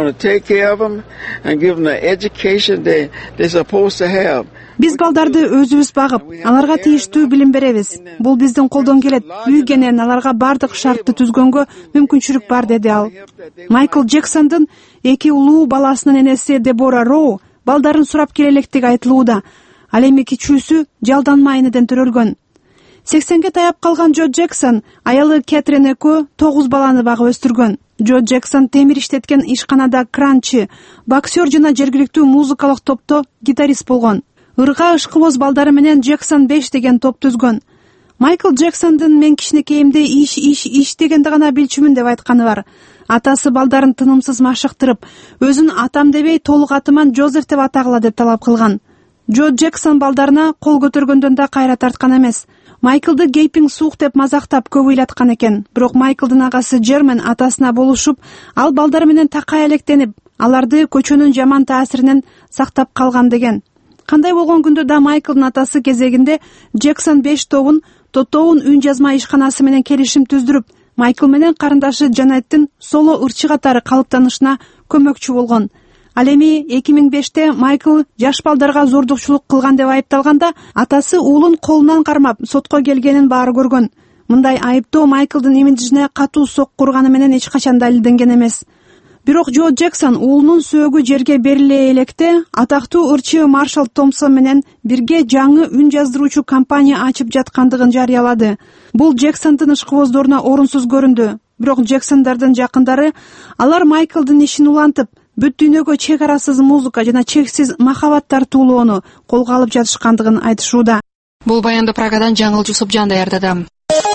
Биз балдарды өзүбүз багып, аларга тийиштүү билим беребиз. Бул биздин колдон келет. Үйгенен аларга бардык шартты түзгөнгө мүмкүнчүлүк бар, деди ал. Майкл Джексондун 2 улуу баласынын энеси Дебора Роу балдарын сурап келелектиги айтылууда. Ал эми кичүүсү жалданма энеден төрөлгөн. 80ге таяп калган Джо Джексон аялы Кэтрин экөө 9 баланы багып өстүргөн. Джо Джексон темир иштеткен ишканада кранчы, боксер жана жергиликтүү музыкалык топто гитарист болгон. Ырга ышкыбоз балдары менен Джексон 5 деген топ түзгөн. Майкл Джексондун мен кичинекейимде иш дегенди гана билчүмүн деп айтканы бар. Атасы балдарын тынымсыз машыктырып, өзүн атам дебей толук атыман Джозеф деп атагыла деп талап кылган. Джо Джексон балдарына кол көтөргөндөн да кайра тарткан эмес. Майклды гейпинг суук деп мазактап көп ыйлаткан экен. Бирок Майклдын агасы Джермен атасына болушуп, ал балдар менен такай электенип, аларды көчөнүн жаман таасиринен сактап калган деген. Кандай болгон күндө да Майклдын атасы кезегинде Джексон 5 тобун Тотоун үн жазма ишканасы менен келишим түздүрүп, Майкл менен карындашы Жанеттин соло ырчы катары калыптанышына көмөкчү болгон. Ал эми 2005-те Майкл жаш балдарга зордукчулук кылган деп айыпталганда, атасы уулун колунан кармап сотко келгенин баары көргөн. Мындай айыптоо Майклдын имиджине катуу сокку урганы менен эч качан далилденген эмес. Бирок Джо Джексон уулунун сөөгү жерге бериле электе атактуу ырчы Маршал Томпсон менен бирге жаңы үн жаздыруучу компания ачып жаткандыгын жарыялады. Бул Джексондун ышкыбоздоруна орунсуз көрүндү. Бирок Джексондордун жакындары алар Майклдын ишин улантып, бүт дүйнөгө чек арасыз музыка жана чексиз махаббат тартуулоону колго алып жатышкандыгын айтышууда. Бул баянды Прагадан Жаңыл Жусупжан даярдады.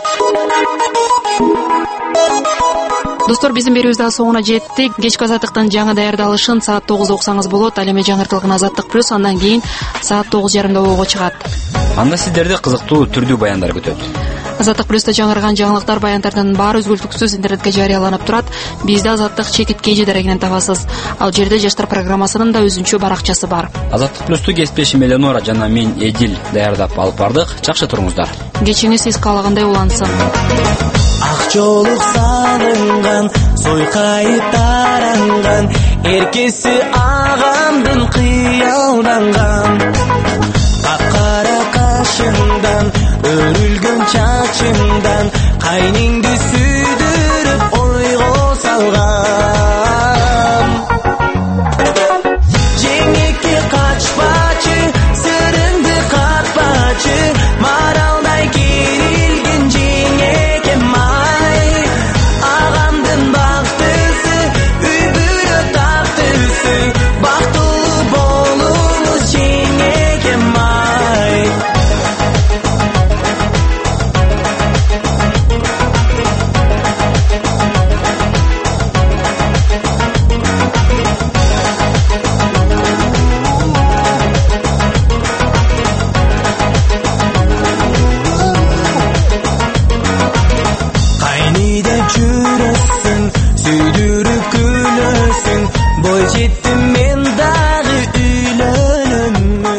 Достор, биздин берүүбүз да соңуна жетти. Кечки Азаттыктын жаңы даярдалышын саат 9 окусаңыз болот. Ал эми жаңыртылган Азаттык плюс андан кийин саат 9:30 обого чыгат. Анда сиздерди кызыктуу түрдүү баяндар күтөт. Азаттык плюста жаңырган жаңылыктар, баяндардын баары үзгүлтүксүз интернетке жарыяланып турат. Бизди Азаттык чекит KG дарегинен табасыз. Ал жерде жаштар программасынын да өзүнчө баракчасы бар. Азаттык плюсту кесиптешим Эленора жана мен Эдил даярдап алып бардык. Жакшы туруңуздар. Кечиңиз сиз каалагандай улансын. Ак жолук салынган, сойкайып таранган, эркеси агамдын кыялданган. Капкара